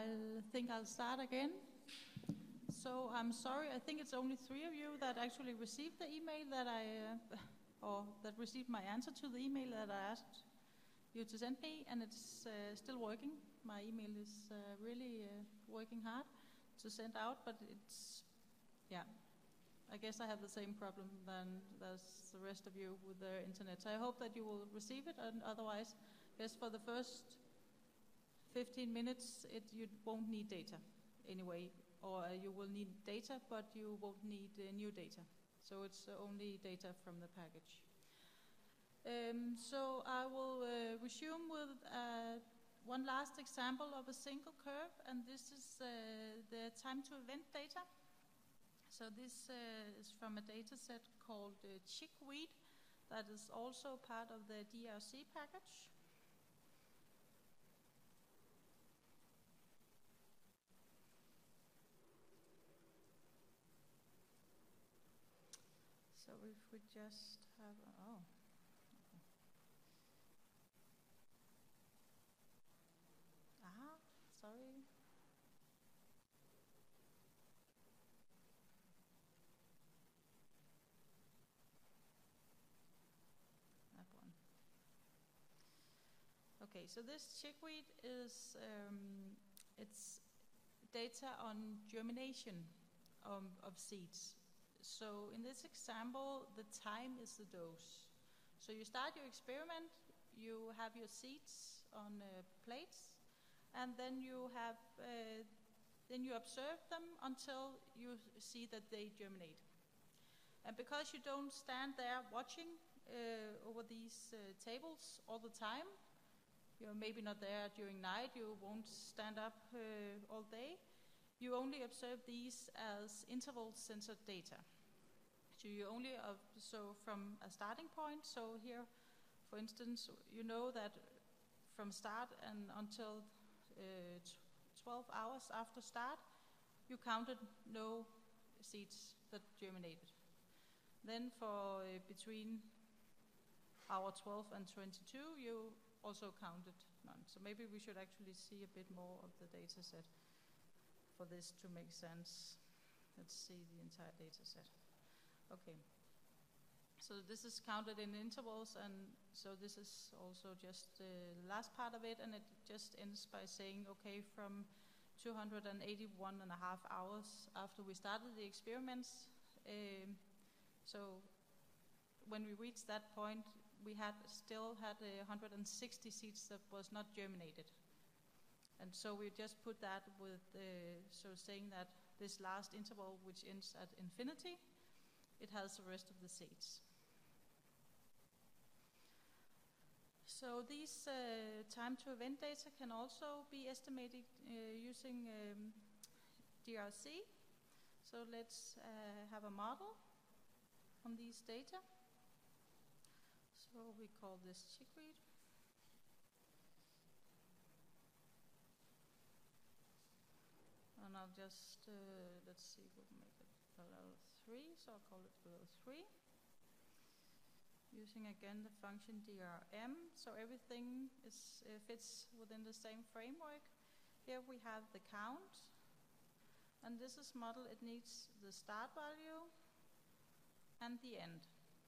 I think I'll start again. So I'm sorry, I think it's only 3 of you that actually received the email that or that received my answer to the email that I asked you to send me, and it's still working. My email is really working hard to send out, but it's, yeah, I guess I have the same problem as the rest of you with the internet. So I hope that you will receive it, and otherwise, yes, for the first 15 minutes, you won't need data anyway, or you will need data, but you won't need new data. So it's only data from the package. So I will resume with one last example of a single curve, and this is the time to event data. So this is from a data set called Chickweed that is also part of the DRC package. So if we just have, sorry. That one. Okay, so this chickweed is, it's data on germination of seeds. So in this example, the time is the dose. So you start your experiment, you have your seeds on plates, and then you have, then you observe them until you see that they germinate. And because you don't stand there watching over these tables all the time, you're maybe not there during night, you won't stand up all day, you only observe these as interval censored data. So you only, so from a starting point, so here, for instance, you know that from start and until 12 hours after start, you counted no seeds that germinated. Then for between hour 12 and 22, you also counted none. So maybe we should actually see a bit more of the data set for this to make sense. Let's see the entire data set. Okay. So this is counted in intervals, and so this is also just the last part of it, and it just ends by saying, okay, from 281.5 hours after we started the experiments, so when we reached that point, we still had 160 seeds that was not germinated. And so we just put that with, so saying that this last interval, which ends at infinity, it has the rest of the seeds. So these time to event data can also be estimated using DRC. So let's have a model on these data. So we call this chickweed. And I'll just, let's see, we'll make it below 3, so I'll call it below 3. Using again the function DRM, so everything fits within the same framework. Here we have the count, and this is model, it needs the start value and the end.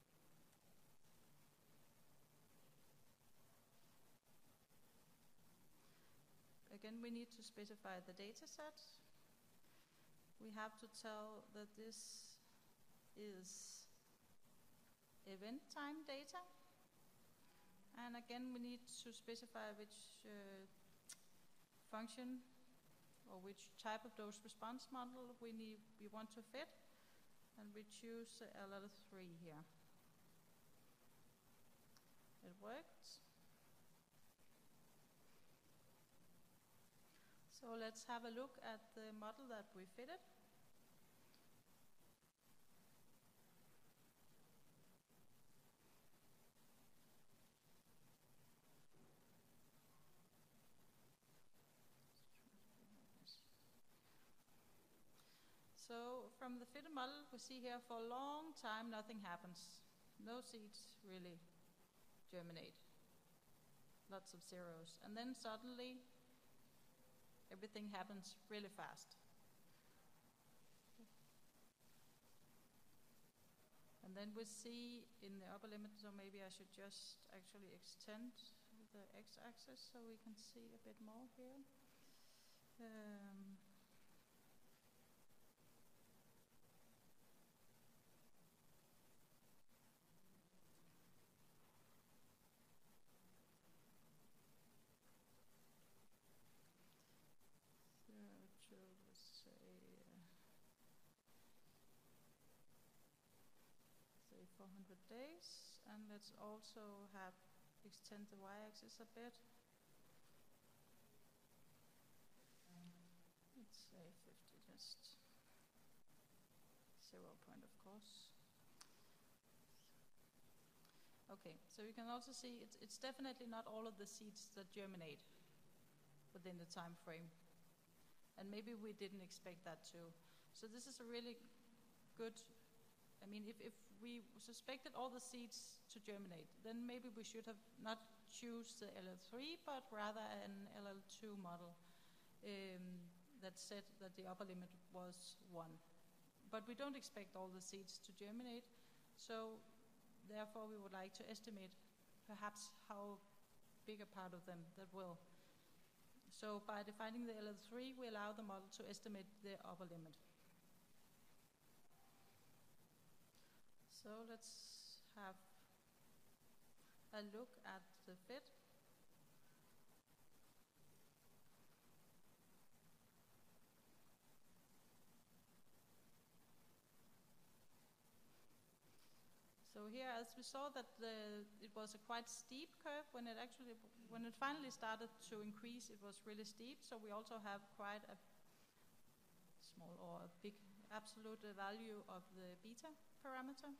Again, we need to specify the data set. We have to tell that this is event time data. And again, we need to specify which function or which type of dose response model we want to fit. And we choose LL3 here. It worked. So let's have a look at the model that we fitted. So from the fitted model, we see here for a long time nothing happens. No seeds really germinate. Lots of zeros. And then suddenly everything happens really fast. And then we see in the upper limit, so maybe I should just actually extend the x-axis so we can see a bit more here. 400 days, and let's also extend the y-axis a bit. Let's say 50, just 0 point, of course. Okay, so you can also see it's definitely not all of the seeds that germinate within the time frame, and maybe we didn't expect that too. So this is a really good, I mean, if we suspected all the seeds to germinate, then maybe we should have not choose the LL3, but rather an LL2 model that said that the upper limit was 1. But we don't expect all the seeds to germinate, so therefore we would like to estimate perhaps how big a part of them that will. So by defining the LL3, we allow the model to estimate the upper limit. So let's have a look at the fit. So here, as we saw, that it was a quite steep curve when it finally started to increase. It was really steep. So we also have quite a small or a big absolute value of the beta parameter.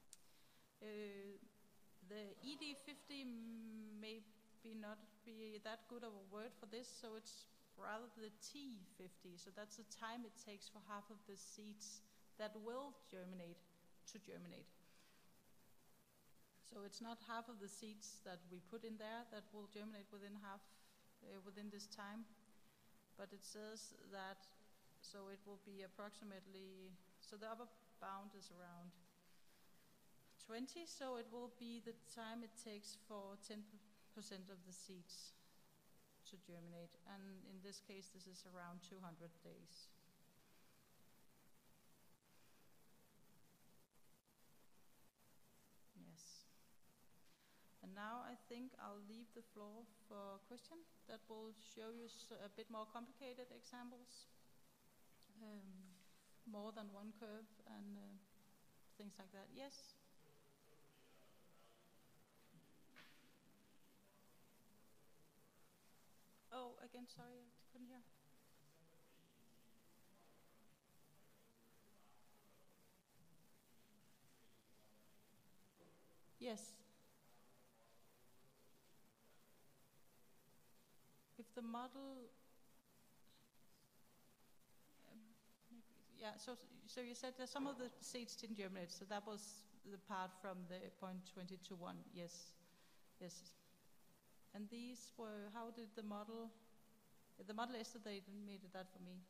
The ED50 may not be that good of a word for this, so it's rather the T50. So that's the time it takes for half of the seeds that will germinate to germinate. So it's not half of the seeds that we put in there that will germinate within within this time, but it says that, so it will be approximately, so the upper bound is around 20, so it will be the time it takes for 10% of the seeds to germinate, and in this case this is around 200 days. Yes. And now I think I'll leave the floor for question that will show you a bit more complicated examples, more than one curve and things like that. Yes? Oh, again, sorry, I couldn't hear. Yes. If the model, yeah, so you said that some of the seeds didn't germinate, so that was the part from the 0.20 to 1, yes. Yes. And these were, how did the model estimated that for me?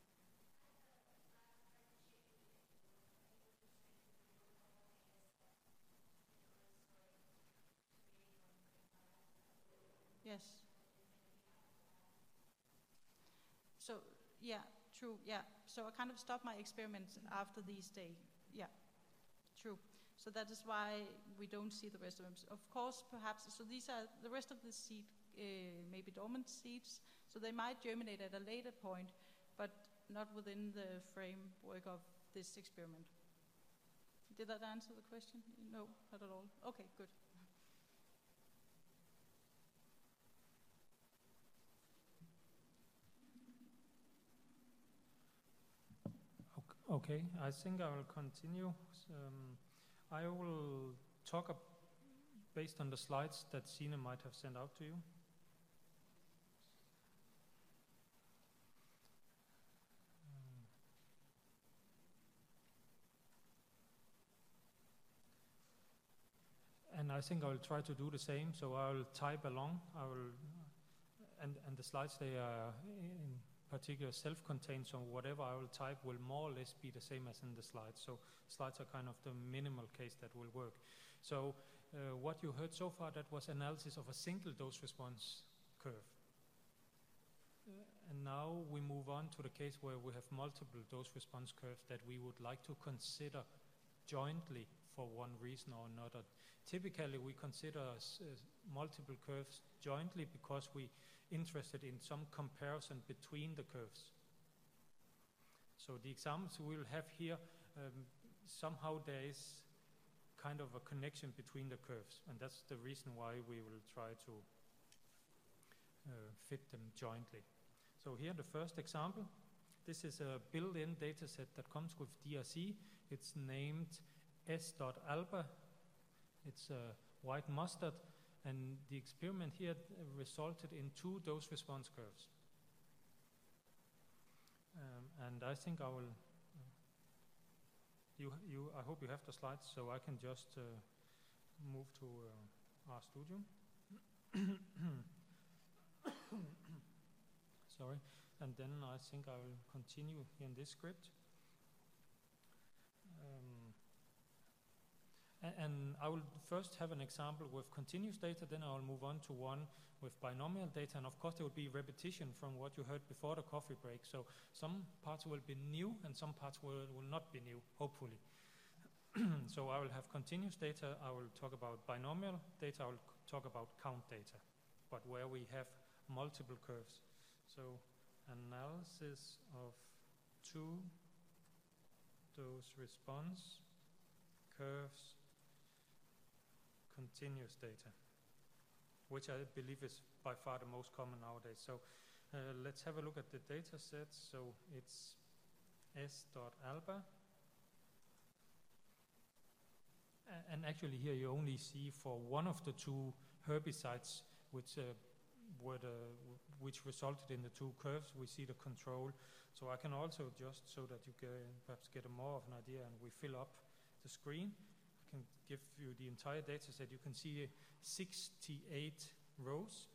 Yes. So, yeah, true, yeah. So I kind of stopped my experiments after these days. Yeah, true. So that is why we don't see the rest of them. Of course, perhaps, so these are the rest of the seed, maybe dormant seeds, so they might germinate at a later point, but not within the framework of this experiment. Did that answer the question? No, not at all. Okay, good. Okay, I think I will continue. I will talk based on the slides that Signe might have sent out to you. And I think I will try to do the same, so I will type along. And the slides, they are in particular self-contained, so whatever I will type will more or less be the same as in the slides. So slides are kind of the minimal case that will work. So what you heard so far, that was analysis of a single dose response curve. And now we move on to the case where we have multiple dose response curves that we would like to consider jointly for one reason or another. Typically we consider multiple curves jointly because we're interested in some comparison between the curves. So the examples we will have here, somehow there is kind of a connection between the curves, and that's the reason why we will try to fit them jointly. So here the first example, this is a built-in data set that comes with DRC. It's named S.alba. It's a white mustard, and the experiment here resulted in 2 dose response curves. And I think I will, I hope you have the slides, so I can just move to RStudio. Sorry, and then I think I will continue in this script. And I will first have an example with continuous data, then I will move on to one with binomial data, and of course there will be repetition from what you heard before the coffee break. So some parts will be new and some parts will not be new, hopefully. So I will have continuous data, I will talk about binomial data, I will talk about count data, but where we have multiple curves. So analysis of 2 dose response curves, continuous data, which I believe is by far the most common nowadays. So let's have a look at the data set. So it's S.alba. And actually here you only see for one of the 2 herbicides which resulted in the 2 curves, we see the control. So I can also just, so that you perhaps get more of an idea and we fill up the screen, I can give you the entire data set. You can see 68 rows.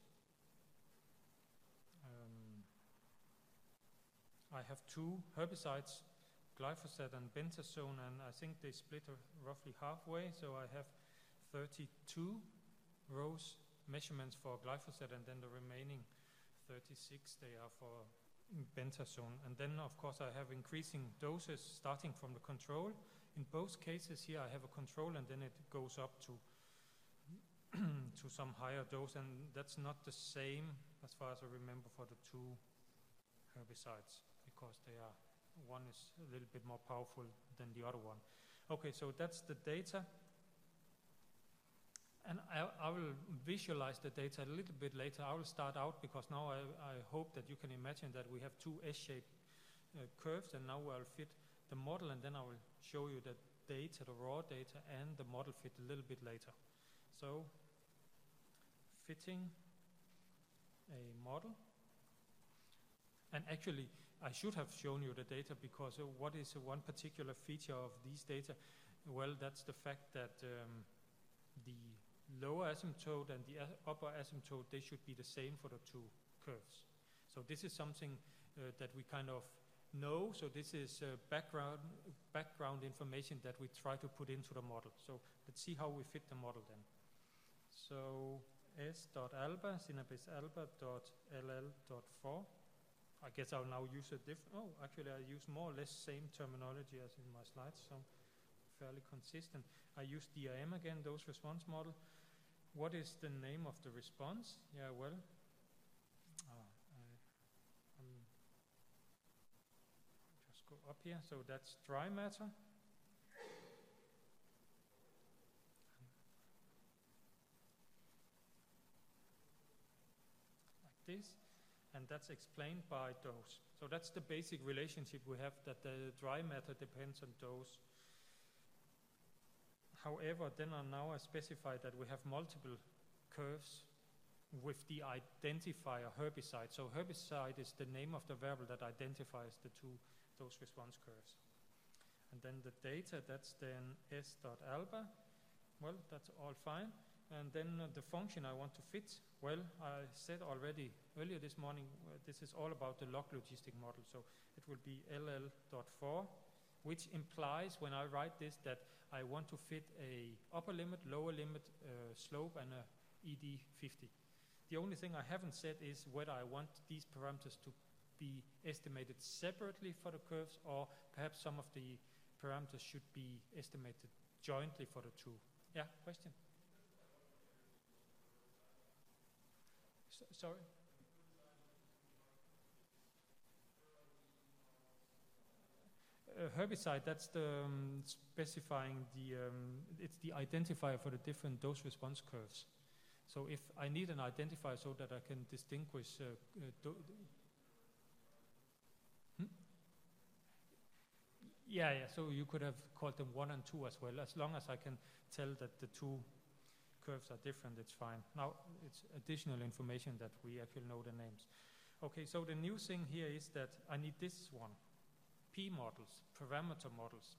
I have 2 herbicides, glyphosate and bentazone, and I think they split roughly halfway, so I have 32 rows measurements for glyphosate, and then the remaining 36 they are for bentazone. And then of course I have increasing doses starting from the control. In both cases here I have a control and then it goes up to to some higher dose, and that's not the same as far as I remember for the 2 herbicides, because one is a little bit more powerful than the other one. Okay, so that's the data. And I will visualize the data a little bit later. I will start out because now I hope that you can imagine that we have 2 S-shaped curves, and now I'll fit the model, and then I will show you the data, the raw data, and the model fit a little bit later. So, fitting a model. And actually, I should have shown you the data, because what is one particular feature of these data? Well, that's the fact that the lower asymptote and the upper asymptote, they should be the same for the 2 curves. So this is something that we kind of know. So this is background information that we try to put into the model. So let's see how we fit the model then. So S.alba, SynapseAlba.ll.4. I guess I'll now use a different, actually I use more or less same terminology as in my slides, so fairly consistent. I use DRM again, dose response model. What is the name of the response? Yeah, well, just go up here. So that's dry matter. Like this. And that's explained by dose. So that's the basic relationship we have, that the dry matter depends on dose. However, then now I specify that we have multiple curves with the identifier herbicide. So herbicide is the name of the variable that identifies the 2 dose response curves. And then the data, that's then S.alba. Well, that's all fine. And then the function I want to fit, well, I said already earlier this morning, this is all about the log logistic model. So it will be ll.for, which implies when I write this that I want to fit a upper limit, lower limit, slope, and a ED50. The only thing I haven't said is whether I want these parameters to be estimated separately for the curves, or perhaps some of the parameters should be estimated jointly for the two. Yeah, question? Sorry? Herbicide, that's the specifying the, it's the identifier for the different dose response curves. So if I need an identifier so that I can distinguish yeah, so you could have called them 1 and 2 as well. As long as I can tell that the two curves are different, it's fine. Now it's additional information that we actually know the names. Okay, so the new thing here is that I need this one. P models, parameter models.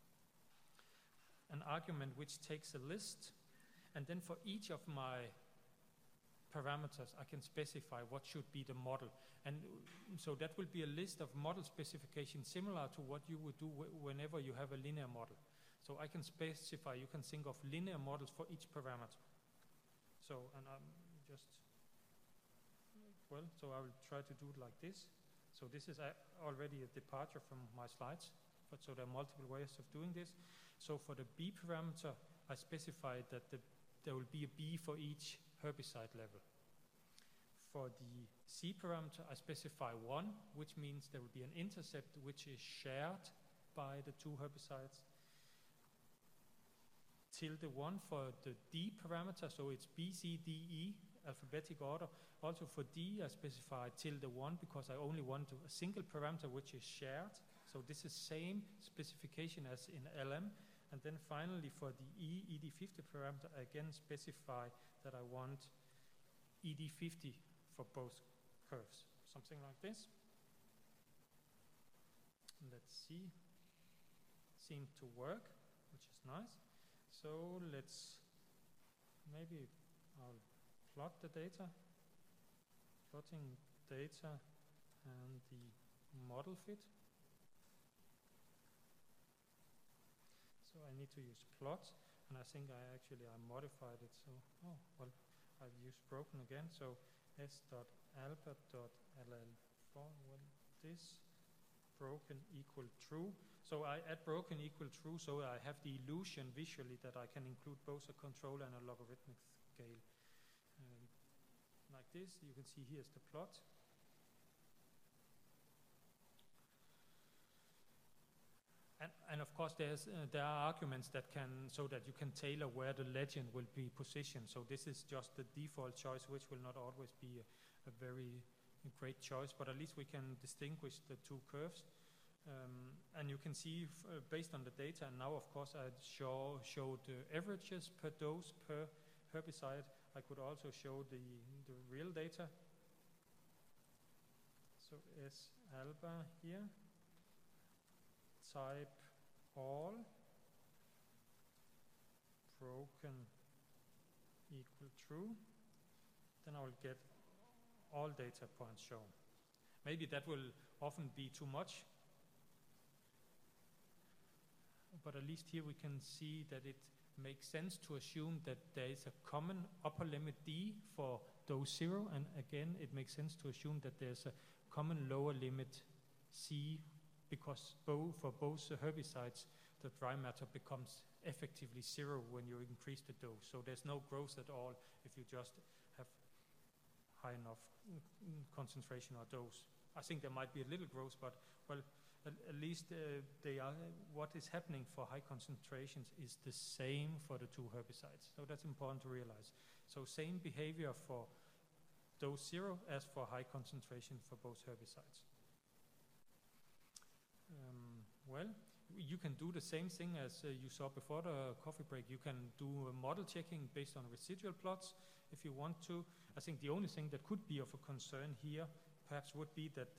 An argument which takes a list, and then for each of my parameters I can specify what should be the model. And so that will be a list of model specifications similar to what you would do whenever you have a linear model. So I can specify, you can think of linear models for each parameter. So, and I'm just, well, so I will try to do it like this. So this is already a departure from my slides, but so there are multiple ways of doing this. So for the B parameter, I specified that there will be a B for each herbicide level. For the C parameter, I specify 1, which means there will be an intercept which is shared by the two herbicides. Tilde 1 for the D parameter, so it's B, C, D, E, alphabetic order. Also for D, I specify tilde 1 because I only want a single parameter which is shared. So this is same specification as in LM. And then finally for the E, ED50 parameter, I again specify that I want ED50 for both curves. Something like this. Let's see. Seemed to work, which is nice. So maybe I'll plot the data. Plotting data and the model fit. So I need to use plot, and I think I modified it. So, oh, well, I've used broken again. So s.alpha.ll4, well, this broken equal true. So I add broken equal true, so I have the illusion visually that I can include both a controller and a logarithmic scale. Like this, you can see here's the plot. And of course there are arguments that so that you can tailor where the legend will be positioned. So this is just the default choice, which will not always be a very great choice, but at least we can distinguish the two curves. And you can see based on the data, and now of course I showed the averages per dose per herbicide. I could also show the real data. So S alpha here, type all, broken equal true. Then I will get all data points shown. Maybe that will often be too much, but at least here we can see that it makes sense to assume that there is a common upper limit D for dose 0, and again it makes sense to assume that there's a common lower limit C, because for both herbicides the dry matter becomes effectively 0 when you increase the dose. So there's no growth at all if you just have high enough concentration or dose. I think there might be a little growth, but well, at least what is happening for high concentrations is the same for the two herbicides. So that's important to realize. So same behavior for dose 0 as for high concentration for both herbicides. Well, you can do the same thing as you saw before the coffee break. You can do model checking based on residual plots if you want to. I think the only thing that could be of a concern here perhaps would be that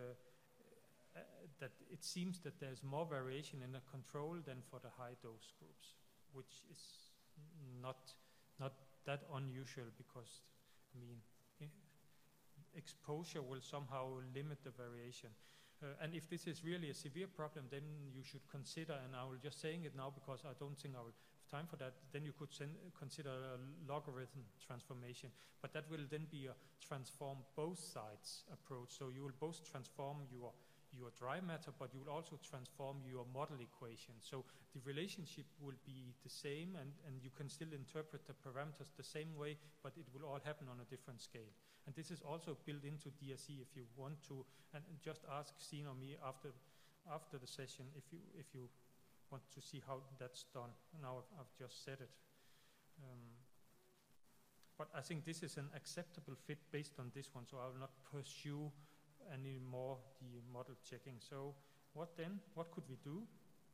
that it seems that there's more variation in the control than for the high dose groups, which is not that unusual, because I mean, exposure will somehow limit the variation. And if this is really a severe problem, then you should consider, and I will just saying it now because I don't think I will have time for that, then you could consider a logarithm transformation. But that will then be a transform both sides approach. So you will both transform your dry matter, but you will also transform your model equation. So the relationship will be the same, and you can still interpret the parameters the same way, but it will all happen on a different scale. And this is also built into DSE if you want to, and just ask Signe or me after the session if you want to see how that's done. Now I've just said it. But I think this is an acceptable fit based on this one, so I will not pursue any more the model checking. So what then? What could we do?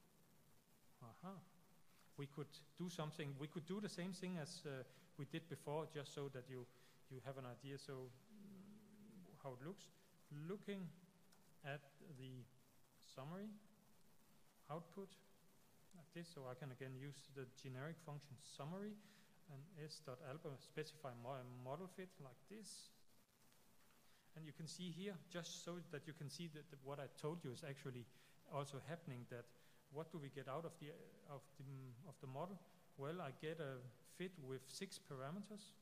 We could do something. We could do the same thing as we did before, just so that you have an idea. So how it looks. Looking at the summary output like this, so I can again use the generic function summary and s.alba specify model fit like this. And you can see here, just so that you can see that what I told you is actually also happening, that what do we get out of the model? Well, I get a fit with 6 parameters,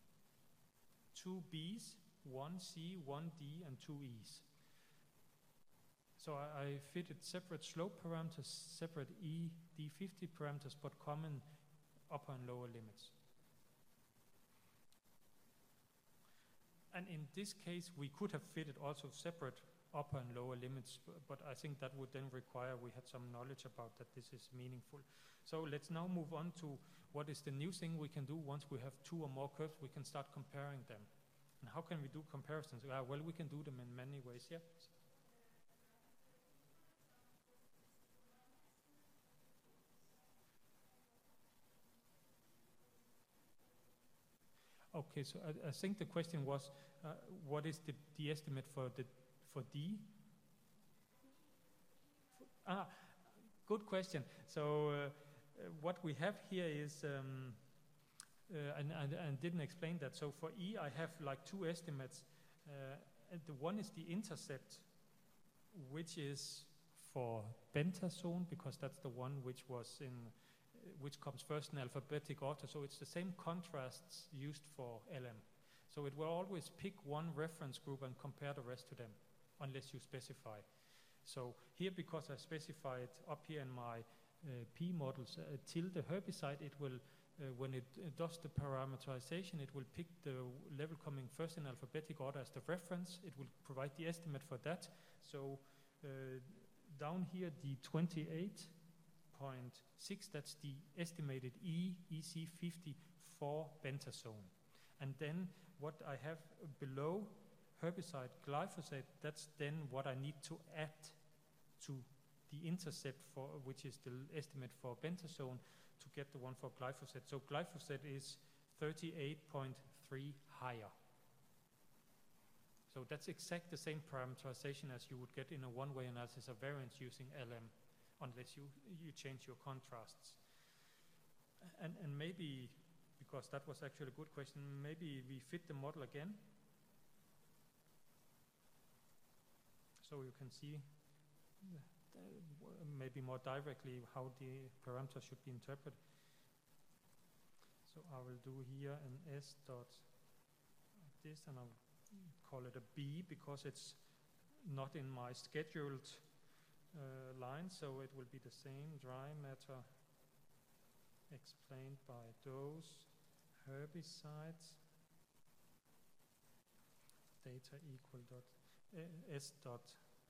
2 B's, 1 C, 1 D, and 2 E's. So I fitted separate slope parameters, separate E, D50 parameters, but common upper and lower limits. And in this case, we could have fitted also separate upper and lower limits, but I think that would then require we had some knowledge about that this is meaningful. So let's now move on to what is the new thing we can do once we have 2 or more curves. We can start comparing them. And how can we do comparisons? Well, we can do them in many ways. Yeah. Okay, so I think the question was, what is the estimate for D? Good question. So what we have here is, and I didn't explain that. So for E, I have like 2 estimates. And the one is the intercept, which is for Bentazone, because that's the one which comes first in alphabetic order. So it's the same contrasts used for LM. So it will always pick one reference group and compare the rest to them, unless you specify. So here, because I specified up here in my P models tilde herbicide, it will, when it does the parameterization, it will pick the level coming first in alphabetic order as the reference. It will provide the estimate for that. So down here, the 28.6, that's the estimated EC50 for Bentazone. And then what I have below herbicide glyphosate, that's then what I need to add to the intercept for, which is the estimate for Bentazone, to get the one for glyphosate. So glyphosate is 38.3 higher. So that's exactly the same parameterization as you would get in a one-way analysis of variance using LM, unless you change your contrasts. And maybe, because that was actually a good question, maybe we fit the model again. So you can see maybe more directly how the parameters should be interpreted. So I will do here an S dot like this, and I'll call it a B because it's not in my scheduled line, so it will be the same dry matter explained by those herbicides data equal dot S dot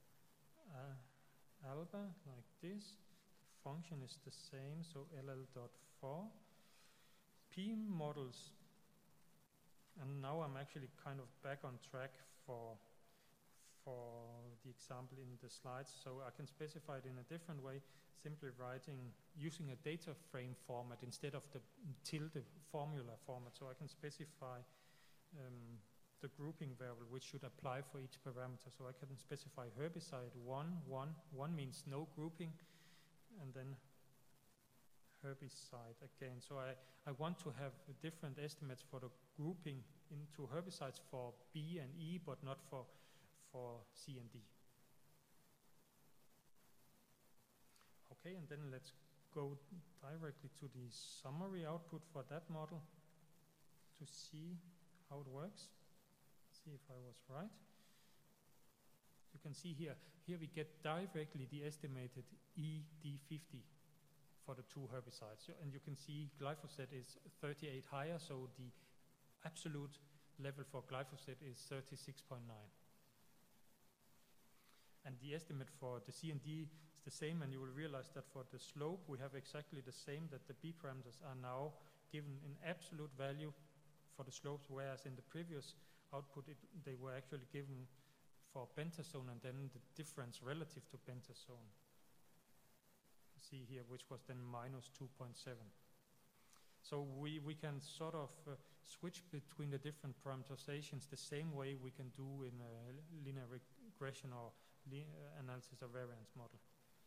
alba like this. The function is the same, so LL dot for P models. And now I'm actually kind of back on track for the example in the slides, so I can specify it in a different way, simply using a data frame format instead of the tilde formula format. So I can specify the grouping variable which should apply for each parameter. So I can specify herbicide 1 means no grouping, and then herbicide again. So I want to have different estimates for the grouping into herbicides for B and E, but not for C and D. Okay, and then let's go directly to the summary output for that model to see how it works. See if I was right. You can see here we get directly the estimated ED50 for the two herbicides. And you can see glyphosate is 38 higher, so the absolute level for glyphosate is 36.9. And the estimate for the C and D is the same, and you will realize that for the slope we have exactly the same, that the B parameters are now given in absolute value for the slopes, whereas in the previous output they were actually given for bentazone and then the difference relative to bentazone. You see here, which was then minus 2.7. So we can sort of switch between the different parameterizations the same way we can do in a linear regression or analysis of variance model.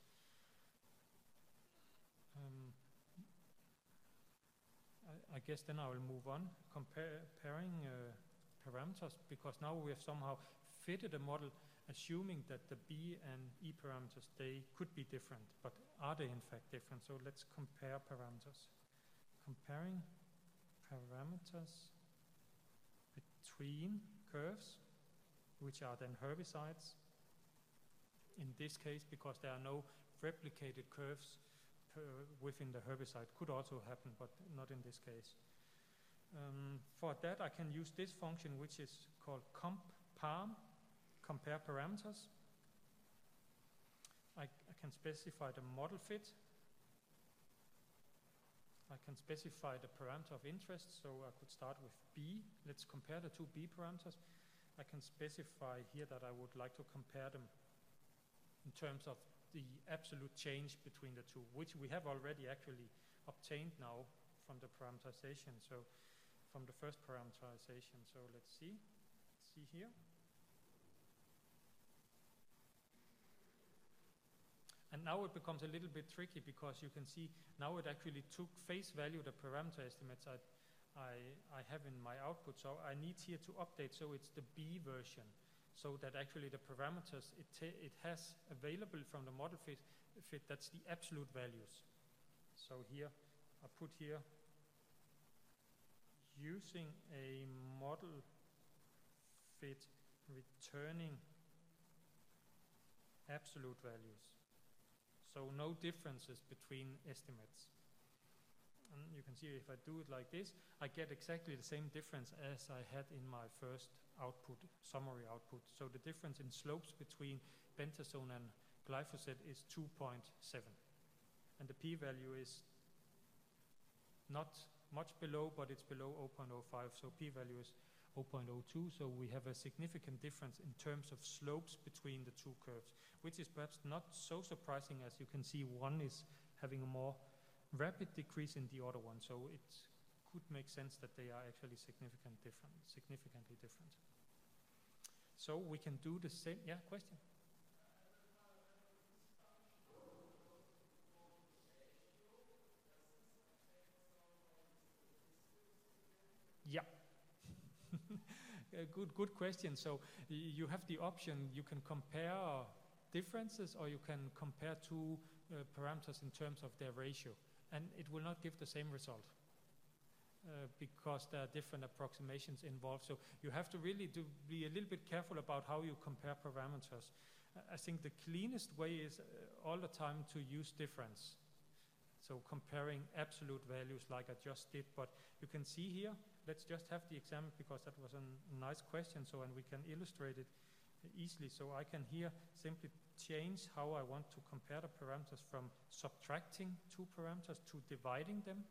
I guess then I will move on comparing parameters, because now we have somehow fitted a model assuming that the B and E parameters, they could be different, but are they in fact different? So let's compare parameters. Comparing parameters between curves, which are then herbicides. In this case, because there are no replicated curves within the herbicide, could also happen, but not in this case. For that, I can use this function, which is called compare, compare parameters. I can specify the model fit. I can specify the parameter of interest, so I could start with B. Let's compare the two B parameters. I can specify here that I would like to compare them in terms of the absolute change between the two, which we have already actually obtained now from the parameterization, so from the first parameterization. So let's see here. And now it becomes a little bit tricky, because you can see now it actually took face value the parameter estimates I have in my output. So I need here to update, so it's the B version, so that actually the parameters it has available from the model fit, that's the absolute values. So here I put here using a model fit returning absolute values. So no differences between estimates. And you can see if I do it like this, I get exactly the same difference as I had in my first output, summary output. So the difference in slopes between bentazone and glyphosate is 2.7. And the p-value is not much below, but it's below 0.05. So p-value is 0.02. So we have a significant difference in terms of slopes between the two curves, which is perhaps not so surprising, as you can see one is having a more rapid decrease in the other one. So it could make sense that they are actually significantly different. So we can do the same. Yeah, question? Yeah. Good question. So you have the option, you can compare differences, or you can compare two parameters in terms of their ratio, and it will not give the same result because there are different approximations involved. So you have to really be a little bit careful about how you compare parameters. I think the cleanest way is all the time to use difference. So comparing absolute values like I just did, but you can see here, let's just have the example, because that was a nice question, so, and we can illustrate it easily. So I can here simply change how I want to compare the parameters from subtracting two parameters to dividing them.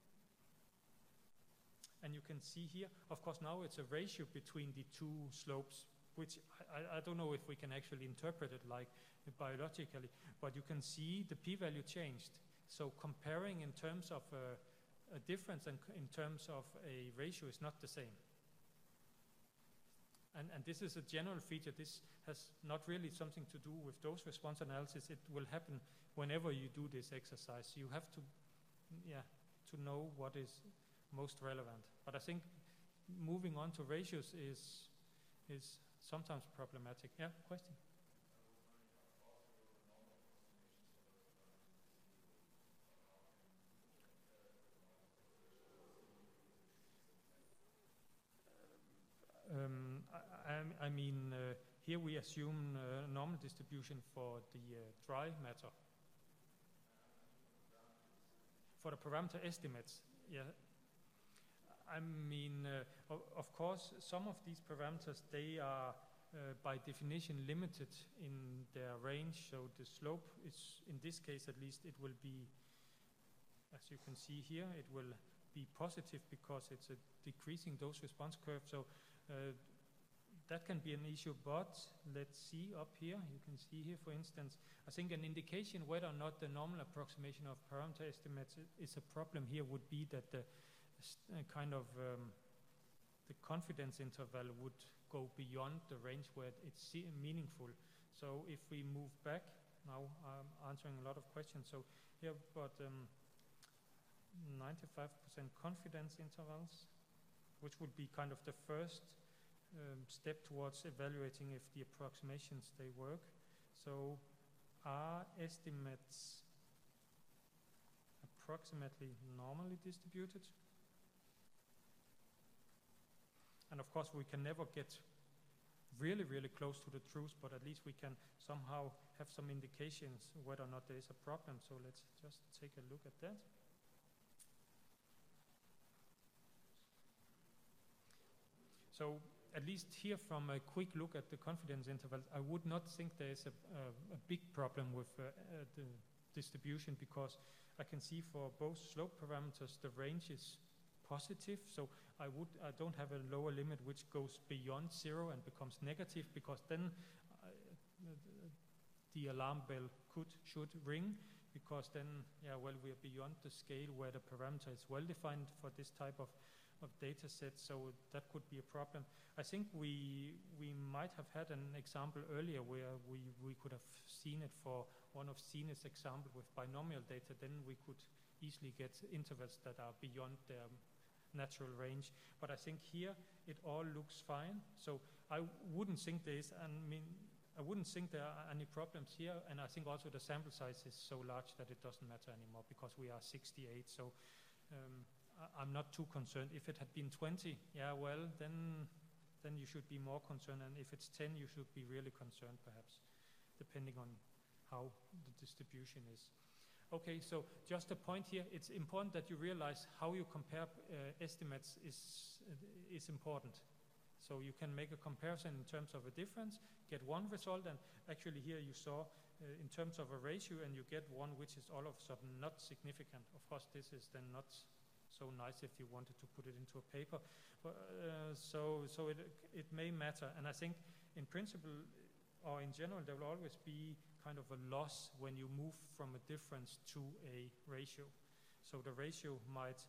And you can see here, of course, now it's a ratio between the two slopes, which I don't know if we can actually interpret it like biologically, but you can see the p-value changed. So comparing in terms of a difference and in terms of a ratio is not the same. And this is a general feature. This has not really something to do with dose response analysis. It will happen whenever you do this exercise. You have to to know what is most relevant. But I think moving on to ratios is sometimes problematic. Yeah, question? I mean, here we assume normal distribution for the dry matter. For the parameter estimates, yeah. I mean, of course, some of these parameters, they are by definition limited in their range. So the slope is, in this case at least, it will be, as you can see here, it will be positive because it's a decreasing dose response curve. So that can be an issue, but let's see up here. You can see here, for instance, I think an indication whether or not the normal approximation of parameter estimates is a problem here would be that the the confidence interval would go beyond the range where it's meaningful. So if we move back, now I'm answering a lot of questions. So here, but 95% confidence intervals, which would be kind of the first step towards evaluating if the approximations, they work. So are estimates approximately normally distributed? And of course, we can never get really, really close to the truth, but at least we can somehow have some indications whether or not there is a problem. So let's just take a look at that. So at least here, from a quick look at the confidence intervals, I would not think there is a big problem with the distribution, because I can see for both slope parameters the range is positive. So I don't have a lower limit which goes beyond 0 and becomes negative, because then the alarm bell should ring, because then we are beyond the scale where the parameter is well defined for this type of data set. So that could be a problem. I think we might have had an example earlier where we could have seen it for one of Sine's example with binomial data. Then we could easily get intervals that are beyond their natural range. But I think here it all looks fine. So I wouldn't think there are any problems here. And I think also the sample size is so large that it doesn't matter anymore, because we are 68. So I'm not too concerned. If it had been 20, then you should be more concerned. And if it's 10, you should be really concerned, perhaps, depending on how the distribution is. Okay, so just a point here. It's important that you realize how you compare estimates is important. So you can make a comparison in terms of a difference, get one result, and actually here you saw in terms of a ratio, and you get one which is all of a sudden not significant. Of course, this is then not so nice if you wanted to put it into a paper. But, so it may matter. And I think in principle, or in general, there will always be kind of a loss when you move from a difference to a ratio. So the ratio might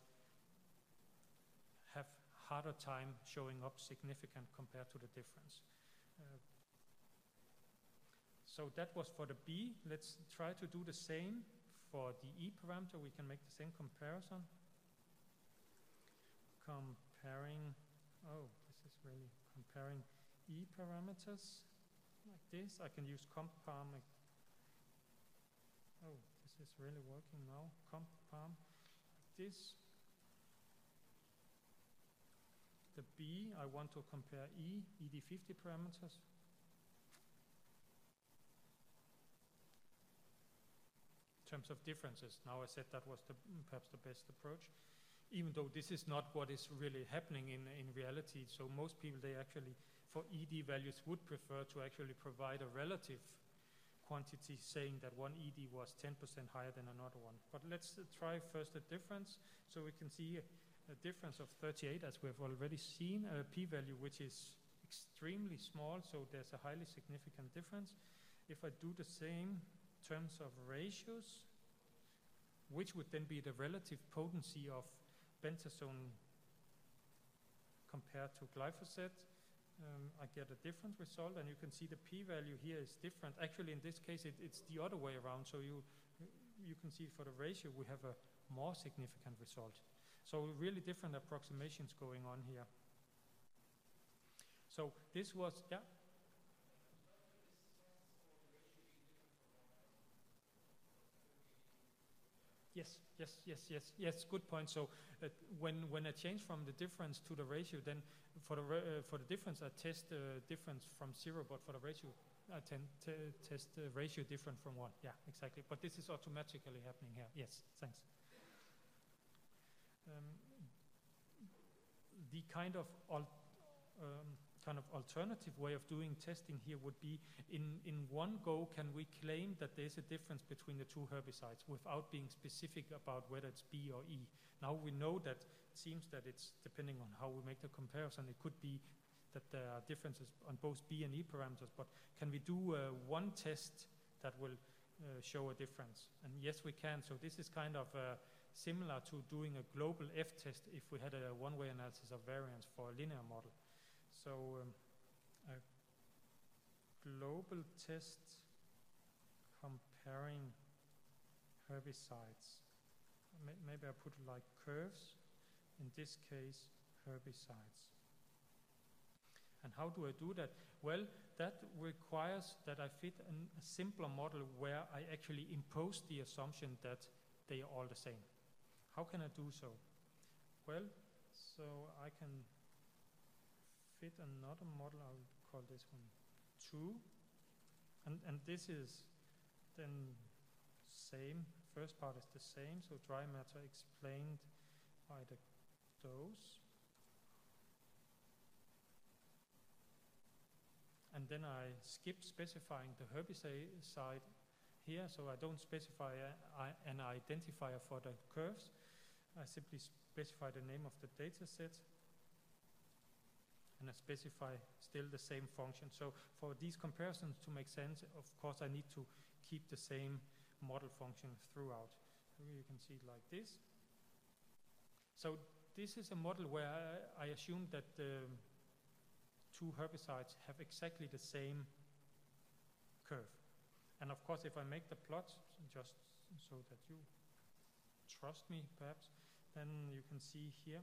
have harder time showing up significant compared to the difference. So that was for the B. Let's try to do the same for the E parameter. We can make the same comparison. This is really comparing E parameters like this. I can use CompPalm. This is really working now. CompPalm like this. The B, I want to compare ED50 parameters. In terms of differences, now I said that was perhaps the best approach, even though this is not what is really happening in reality. So most people, they actually, for ED values, would prefer to actually provide a relative quantity, saying that one ED was 10% higher than another one. But let's try first the difference. So we can see a difference of 38, as we have already seen, a p-value which is extremely small, so there's a highly significant difference. If I do the same in terms of ratios, which would then be the relative potency of bentazone compared to glyphosate, I get a different result, and you can see the p-value here is different. Actually, in this case, it's the other way around. So you can see for the ratio, we have a more significant result. So really different approximations going on here. So this was, yeah? Yes, good point. So when I change from the difference to the ratio, then for the difference I test the difference from 0, but for the ratio I test the ratio different from 1. Yeah, exactly. But this is automatically happening here. Yes, thanks. The kind of alternative way of doing testing here would be in one go, can we claim that there's a difference between the two herbicides without being specific about whether it's B or E? Now we know that it seems that it's depending on how we make the comparison. It could be that there are differences on both B and E parameters, but can we do one test that will show a difference? And yes, we can. So this is kind of similar to doing a global F-test if we had a one-way analysis of variance for a linear model. So a global test comparing herbicides. Maybe I put like curves, in this case herbicides. And how do I do that? Well, that requires that I fit a simpler model where I actually impose the assumption that they are all the same. How can I do so? Well, so I can fit another model. I'll call this one 2. And this is then same. First part is the same. So dry matter explained by the dose. And then I skip specifying the herbicide here, so I don't specify an identifier for the curves. I simply specify the name of the data set, and I specify still the same function. So for these comparisons to make sense, of course, I need to keep the same model function throughout. Here you can see it like this. So this is a model where I assume that the two herbicides have exactly the same curve. And of course, if I make the plot, just so that you trust me perhaps, then you can see here,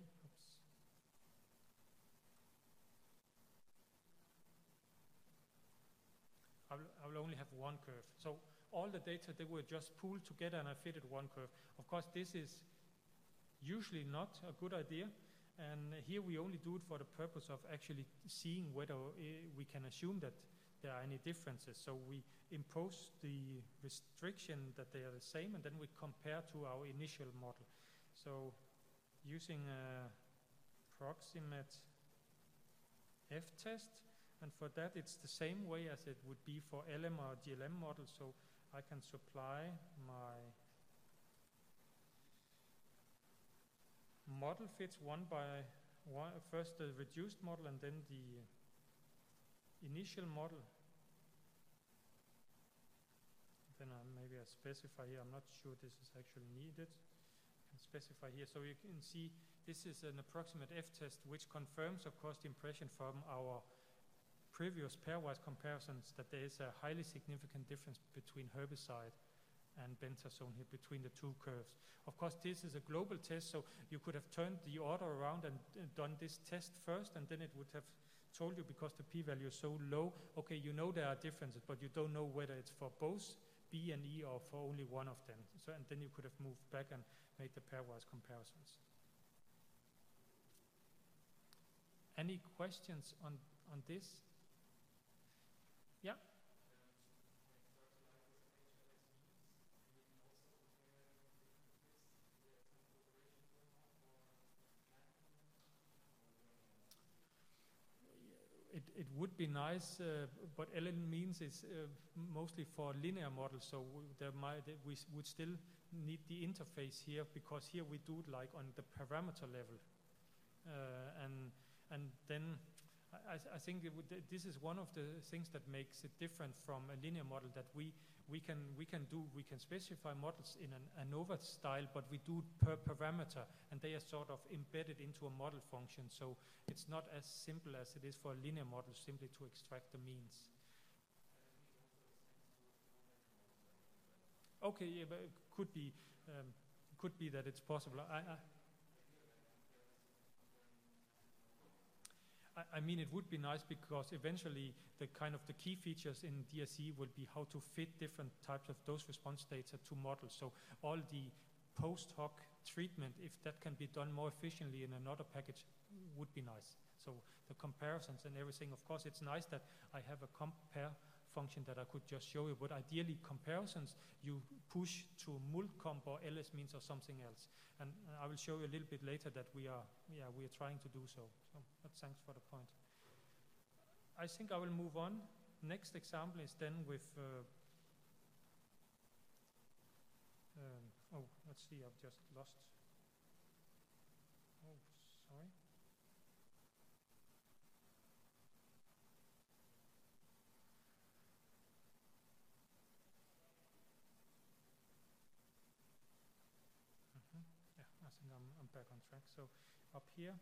I will only have one curve. So all the data, they were just pooled together and I fitted one curve. Of course, this is usually not a good idea. And here we only do it for the purpose of actually seeing whether we can assume that there are any differences. So we impose the restriction that they are the same, and then we compare to our initial model. So using a proximate F-test, and for that it's the same way as it would be for LM or GLM model. So I can supply my model fits one by one, first the reduced model and then the initial model. Then maybe I specify here, I'm not sure this is actually needed. I can specify here. So you can see this is an approximate F-test which confirms, of course, the impression from our previous pairwise comparisons that there is a highly significant difference between herbicide and bentazone here between the two curves. Of course, this is a global test, so you could have turned the order around and done this test first, and then it would have told you, because the p-value is so low, okay, you know there are differences, but you don't know whether it's for both B and E or for only one of them. So, and then you could have moved back and made the pairwise comparisons. Any questions on this? Yeah? It would be nice, but LN means it's mostly for linear models, so we would still need the interface here, because here we do it like on the parameter level, and then I think this is one of the things that makes it different from a linear model, that we can specify models in an ANOVA style, but we do per parameter, and they are sort of embedded into a model function. So it's not as simple as it is for a linear model, simply to extract the means. Okay, yeah, but it could could be that it's possible. I mean, it would be nice because eventually the kind of the key features in DSE will be how to fit different types of dose response data to models. So all the post hoc treatment, if that can be done more efficiently in another package, would be nice. So the comparisons and everything, of course, it's nice that I have a compare function that I could just show you, but ideally comparisons you push to multcomp or LS means or something else. And I will show you a little bit later that we are trying to do so. But thanks for the point. I think I will move on. Next example is then with let's see, I've just lost. Oh, sorry. Yeah, I think I'm back on track. So up here.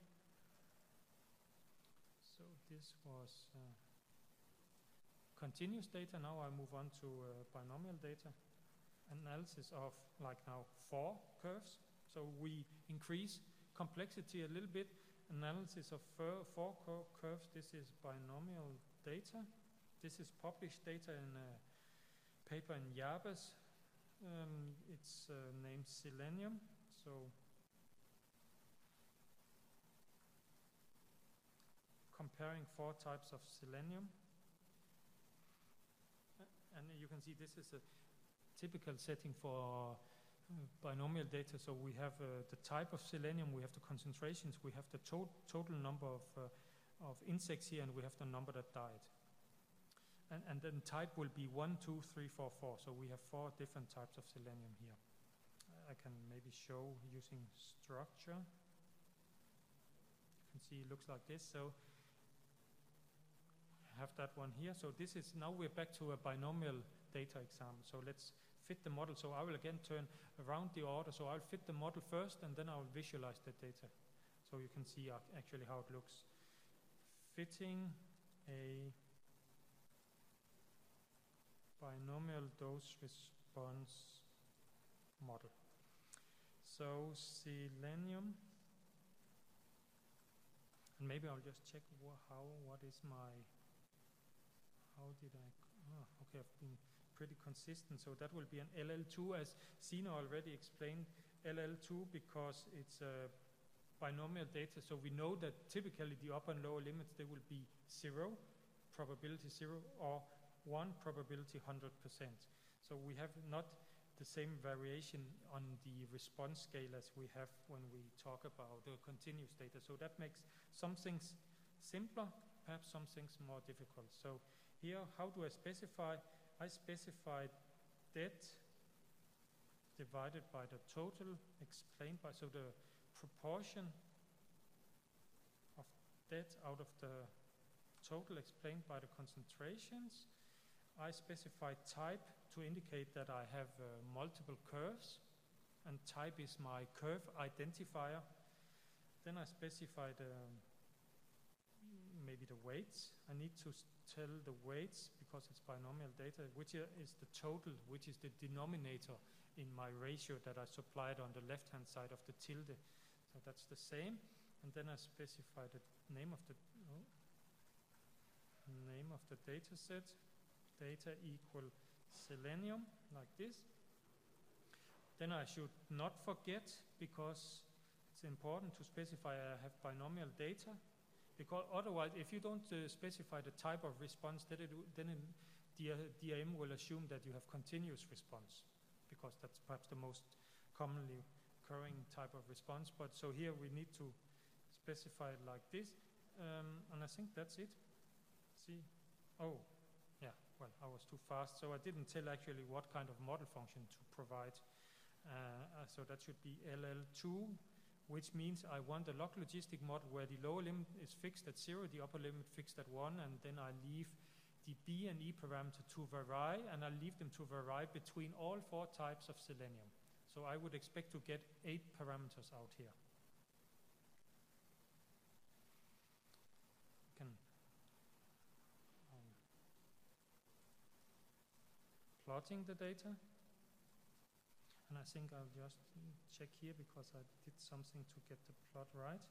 So this was continuous data. Now I move on to binomial data. Analysis of like now 4 curves. So we increase complexity a little bit. Analysis of 4 curves. This is binomial data. This is published data in a paper in Jabes. It's named Selenium. So comparing 4 types of selenium. And you can see this is a typical setting for binomial data. So we have the type of selenium, we have the concentrations, we have the total number of insects here, and we have the number that died. And then type will be 1, 2, 3, 4, 4. So we have 4 different types of selenium here. I can maybe show using structure. You can see it looks like this. So I have that one here. So this is, now we're back to a binomial data example. So let's fit the model. So I will again turn around the order. So I'll fit the model first, and then I'll visualize the data. So you can see actually how it looks. Fitting a binomial dose response model. So selenium, and maybe I'll just check what is my, how did I, okay, I've been pretty consistent. So that will be an LL2, as Sina already explained, LL2 because it's binomial data. So we know that typically the upper and lower limits, they will be 0, probability 0, or 1, probability 100%. So we have not the same variation on the response scale as we have when we talk about the continuous data. So that makes some things simpler, perhaps some things more difficult. So here, how do I specify? I specified det divided by the total explained by, so the proportion of det out of the total explained by the concentrations. I specified type to indicate that I have multiple curves, and type is my curve identifier. Then I specified maybe the weights. I need to tell the weights because it's binomial data, which is the total, which is the denominator in my ratio that I supplied on the left-hand side of the tilde. So that's the same. And then I specify the name of the data set. Data equal selenium, like this. Then I should not forget, because it's important to specify I have binomial data, because otherwise, if you don't specify the type of response, then DRM will assume that you have continuous response, because that's perhaps the most commonly occurring type of response. But so here we need to specify it like this, and I think that's it. See, oh. Well, I was too fast, so I didn't tell actually what kind of model function to provide. So that should be LL2, which means I want a log logistic model where the lower limit is fixed at 0, the upper limit fixed at 1, and then I leave the B and E parameter to vary, and I leave them to vary between all 4 types of selenium. So I would expect to get 8 parameters out here. Plotting the data. And I think I'll just check here because I did something to get the plot right.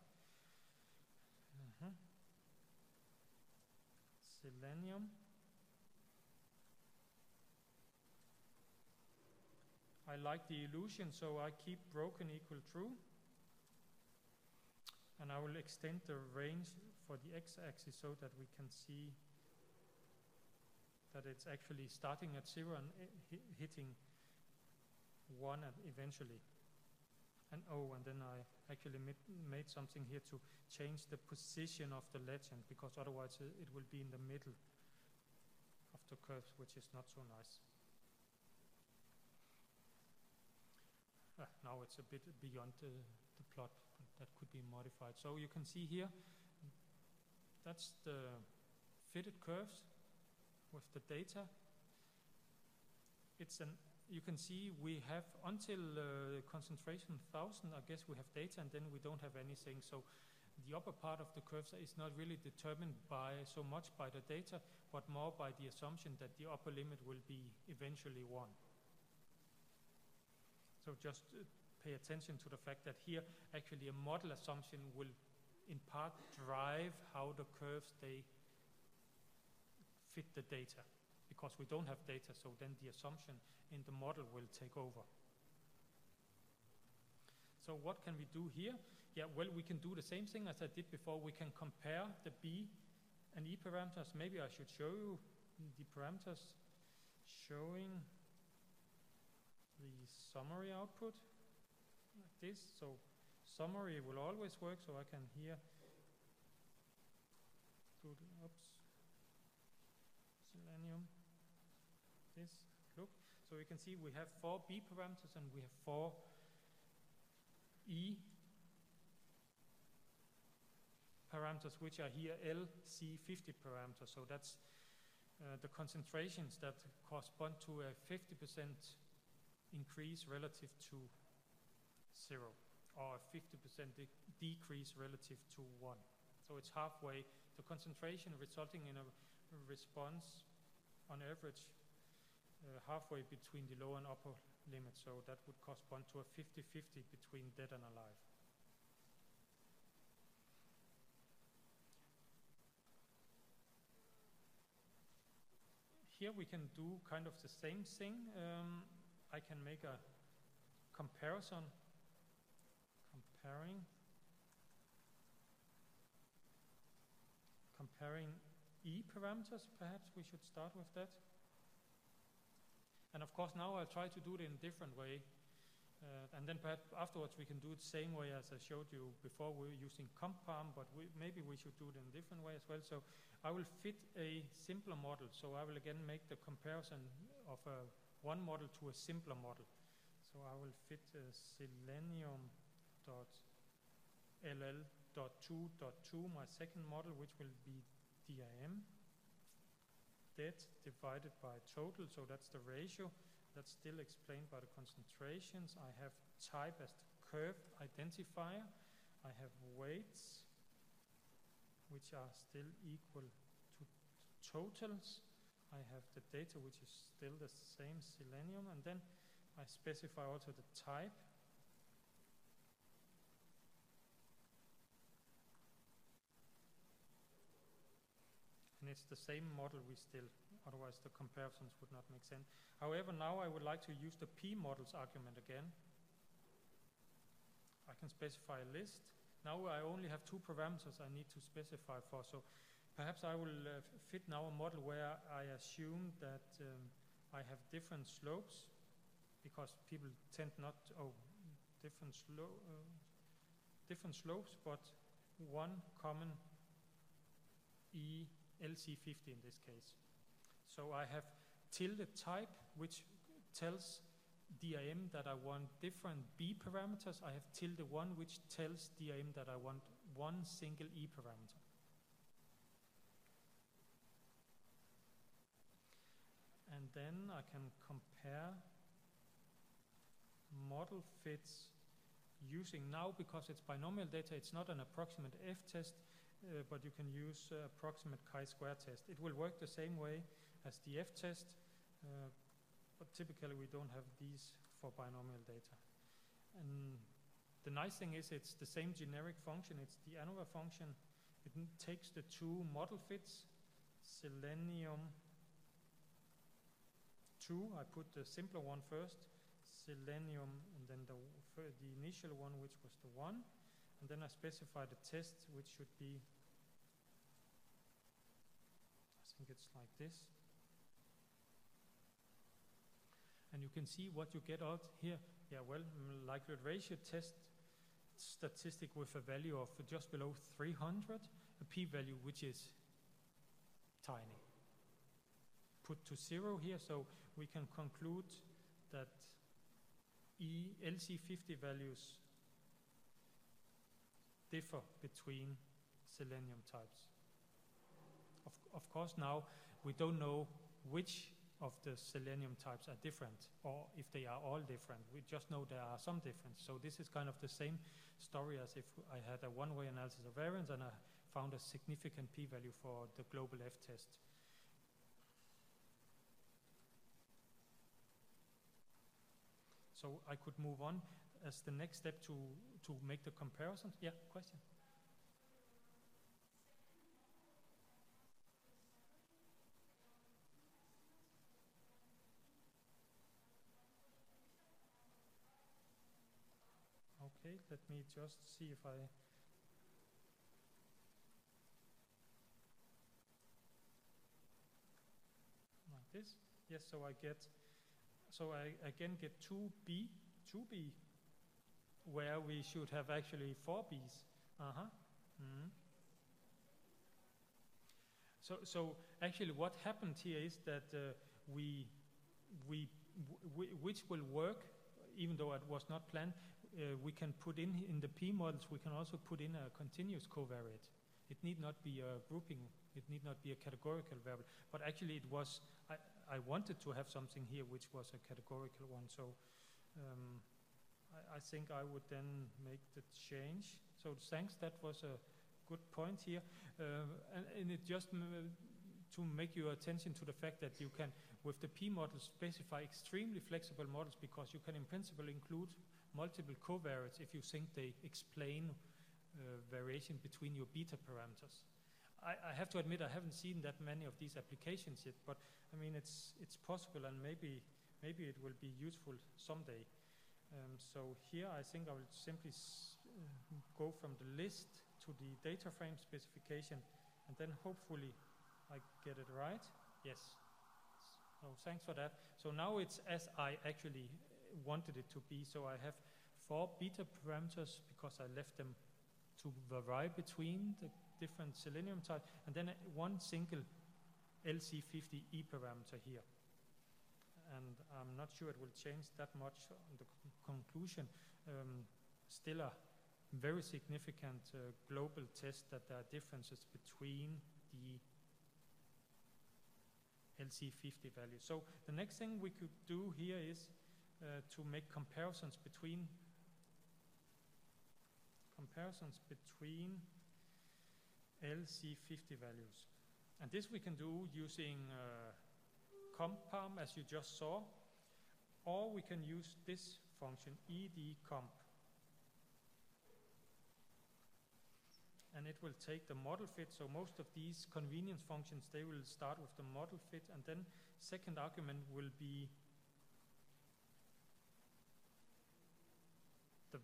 Selenium. I like the illusion, so I keep broken equal true. And I will extend the range for the x-axis so that we can see that it's actually starting at 0 and hitting 1 and eventually. And then I actually made something here to change the position of the legend, because otherwise it will be in the middle of the curves, which is not so nice. Now it's a bit beyond the plot. That could be modified. So you can see here, that's the fitted curves with the data. You can see we have until concentration 1000, I guess we have data, and then we don't have anything. So the upper part of the curves is not really determined so much by the data, but more by the assumption that the upper limit will be eventually 1. So just pay attention to the fact that here actually a model assumption will in part drive how the curves they fit the data, because we don't have data, so then the assumption in the model will take over. So what can we do here? Yeah, well, we can do the same thing as I did before. We can compare the B and E parameters. Maybe I should show you the parameters showing the summary output like this. So summary will always work, so I can here do the Selenium, this, look. So you can see we have 4 B parameters and we have 4 E parameters, which are here LC50 parameters. So that's the concentrations that correspond to a 50% increase relative to 0, or a 50% decrease relative to 1. So it's halfway. The concentration resulting in a response on average halfway between the lower and upper limit. So that would correspond to a 50-50 between dead and alive. Here we can do kind of the same thing. I can make a comparison, comparing E parameters. Perhaps we should start with that. And of course now I'll try to do it in a different way. And then perhaps afterwards we can do it the same way as I showed you before. We're using CompPalm, but maybe we should do it in a different way as well. So I will fit a simpler model. So I will again make the comparison of one model to a simpler model. So I will fit selenium.ll.2.2, my second model, which will be DIM, dead divided by total, so that's the ratio. That's still explained by the concentrations. I have type as the curve identifier. I have weights, which are still equal to totals. I have the data, which is still the same Selenium, and then I specify also the type. And it's the same model we still, otherwise the comparisons would not make sense. However, now I would like to use the P models argument again. I can specify a list. Now I only have 2 parameters I need to specify for, so perhaps I will fit now a model where I assume that I have different slopes, because people tend not to, different slopes, but one common LC50 in this case. So I have tilde type, which tells DIM that I want different B parameters. I have tilde 1, which tells DIM that I want one single E parameter. And then I can compare model fits using now, because it's binomial data, it's not an approximate F-test, but you can use approximate chi-square test. It will work the same way as the F-test, but typically we don't have these for binomial data. And the nice thing is it's the same generic function. It's the ANOVA function. It takes the two model fits, Selenium 2. I put the simpler one first, Selenium, and then the initial one, which was the 1. And then I specify the test, which should be, I think it's like this. And you can see what you get out here. Yeah, well, likelihood ratio test statistic with a value of just below 300, a p-value which is tiny. Put to 0 here, so we can conclude that LC50 values differ between Selenium types. Of course, now we don't know which of the Selenium types are different, or if they are all different. We just know there are some difference. So this is kind of the same story as if I had a one-way analysis of variance and I found a significant p-value for the global F-test. So I could move on as the next step to make the comparisons. Yeah, question? Okay, let me just see if I... Like this. Yes, so I again get 2b, where we should have actually 4 b's. So actually what happened here is that which will work, even though it was not planned, we can put in the P models, we can also put in a continuous covariate. It need not be a grouping, it need not be a categorical variable, but actually it was, I wanted to have something here which was a categorical one, so I think I would then make the change. So thanks, that was a good point here. And it just to make your attention to the fact that you can, with the P models, specify extremely flexible models, because you can in principle include multiple covariates if you think they explain variation between your beta parameters. I have to admit I haven't seen that many of these applications yet, but I mean it's possible, and maybe it will be useful someday. So here I think I will simply go from the list to the data frame specification, and then hopefully I get it right. Yes. So thanks for that. So now it's as I actually wanted it to be. So I have 4 beta parameters because I left them to vary between the different Selenium types, and then one single LC50E parameter here. And I'm not sure it will change that much on the conclusion. Still a very significant global test that there are differences between the LC50 values. So the next thing we could do here is to make comparisons between LC50 values. And this we can do using CompParm, as you just saw, or we can use this function, edcomp. And it will take the model fit. So most of these convenience functions, they will start with the model fit, and then second argument will be the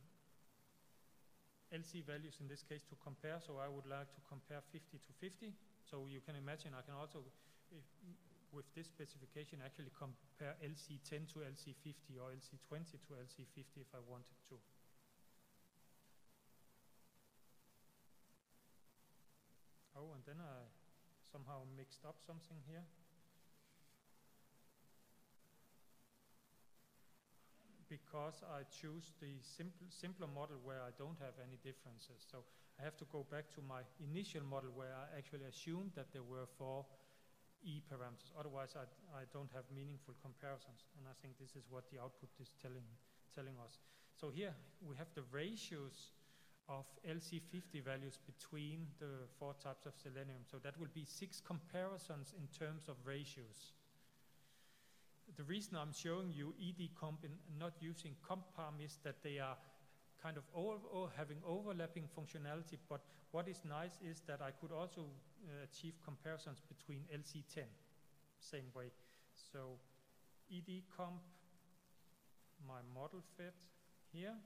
LC values in this case to compare. So I would like to compare 50 to 50. So you can imagine I can also, with this specification, actually compare LC10 to LC50 or LC20 to LC50 if I wanted to. Oh, and then I somehow mixed up something here. Because I choose the simpler model where I don't have any differences. So I have to go back to my initial model where I actually assumed that there were 4 E parameters. Otherwise, I don't have meaningful comparisons. And I think this is what the output is telling us. So here we have the ratios of LC50 values between the 4 types of Selenium. So that will be 6 comparisons in terms of ratios. the reason I'm showing you ED-comp and not using comp-parm is that they are kind of having overlapping functionality, but what is nice is that I could also achieve comparisons between LC10, same way. So ED-comp, my model fit here.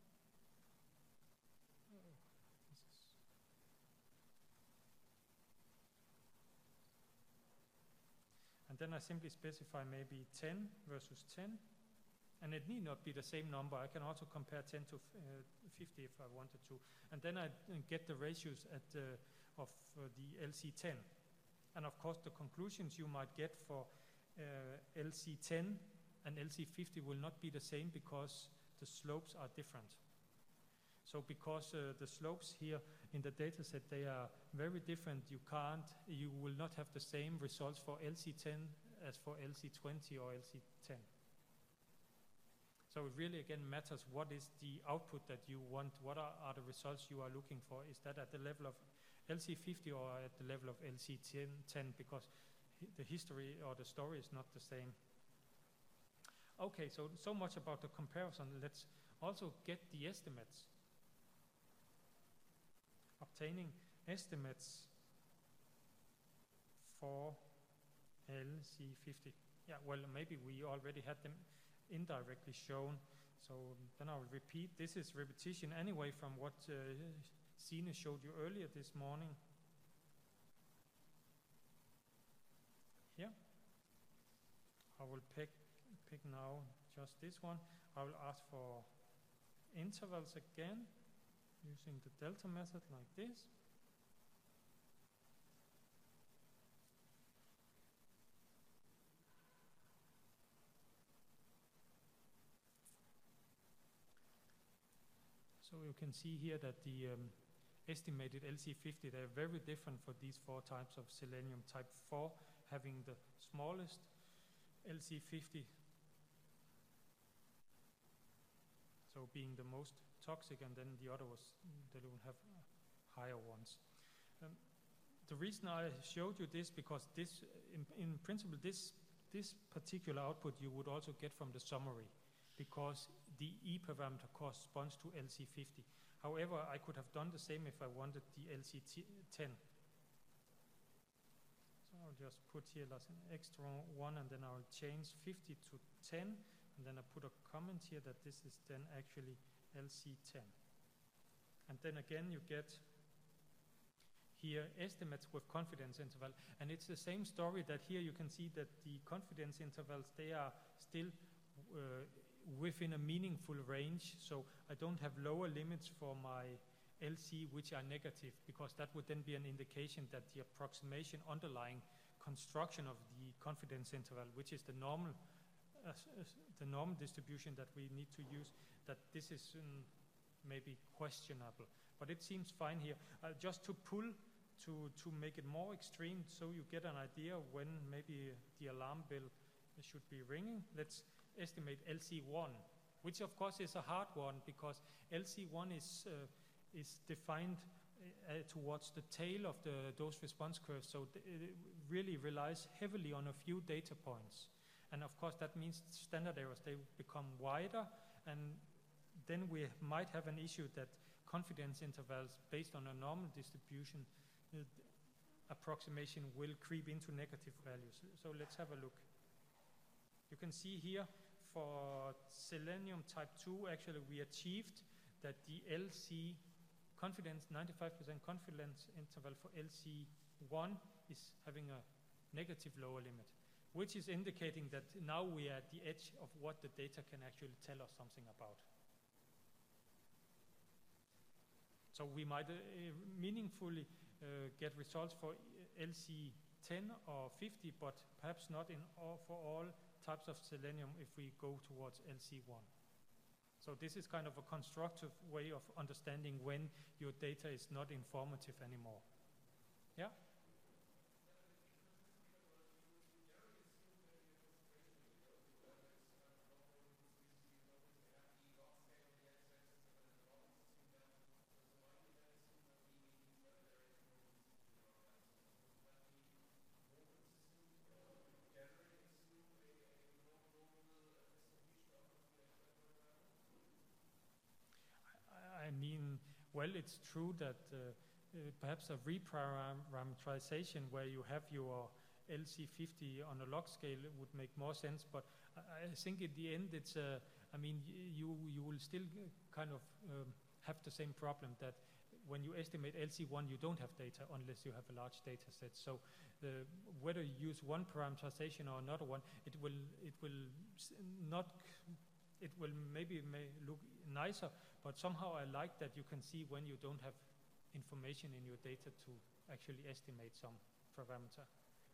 And then I simply specify maybe 10 versus 10. And it need not be the same number. I can also compare 10 to 50 if I wanted to. And then I get the ratios of the LC10. And of course, the conclusions you might get for LC10 and LC50 will not be the same because the slopes are different. So because the slopes here in the data set, they are very different, you will not have the same results for LC10 as for LC20 or LC10. So it really again matters what is the output that you want, what are the results you are looking for. Is that at the level of LC50 or at the level of LC10, because the history or the story is not the same. Okay, so much about the comparison. Let's also get the estimates. Obtaining estimates for LC50. Yeah, well, maybe we already had them indirectly shown. So then I'll repeat. This is repetition anyway from what Signe showed you earlier this morning. Here. I will pick now just this one. I will ask for intervals again, using the delta method like this. So you can see here that the estimated LC50, they're very different for these 4 types of selenium. Type 4 having the smallest LC50, so being the most toxic, and then the other was, they don't have higher ones. The reason I showed you this, because this, in principle, this particular output you would also get from the summary, because the E parameter corresponds to LC50. However, I could have done the same if I wanted the LC10. So I'll just put here as an extra one, and then I'll change 50 to 10, and then I put a comment here that this is then actually LC10. And then again you get here estimates with confidence interval, and it's the same story that here you can see that the confidence intervals, they are still within a meaningful range, so I don't have lower limits for my LC which are negative, because that would then be an indication that the approximation underlying construction of the confidence interval, which is the normal distribution that we need to use, that this is maybe questionable. But it seems fine here. Just to pull, to make it more extreme, so you get an idea when maybe the alarm bell should be ringing. Let's estimate LC1, which of course is a hard one, because LC1 is defined towards the tail of the dose response curve, so it really relies heavily on a few data points. And of course that means standard errors, they become wider, and then we might have an issue that confidence intervals based on a normal distribution approximation will creep into negative values. So let's have a look. You can see here for selenium type 2, actually we achieved that the LC confidence, 95% confidence interval for LC1 is having a negative lower limit, which is indicating that now we are at the edge of what the data can actually tell us something about. So we might meaningfully get results for LC10 or 50, but perhaps not for all types of selenium if we go towards LC1. So this is kind of a constructive way of understanding when your data is not informative anymore. Yeah? Well, it's true that perhaps a reparameterization where you have your LC50 on a log scale would make more sense, but I think in the end it's you will still kind of have the same problem that when you estimate LC1 you don't have data unless you have a large data set. So whether you use one parameterization or another one, it will maybe look nicer, but somehow I like that you can see when you don't have information in your data to actually estimate some parameter.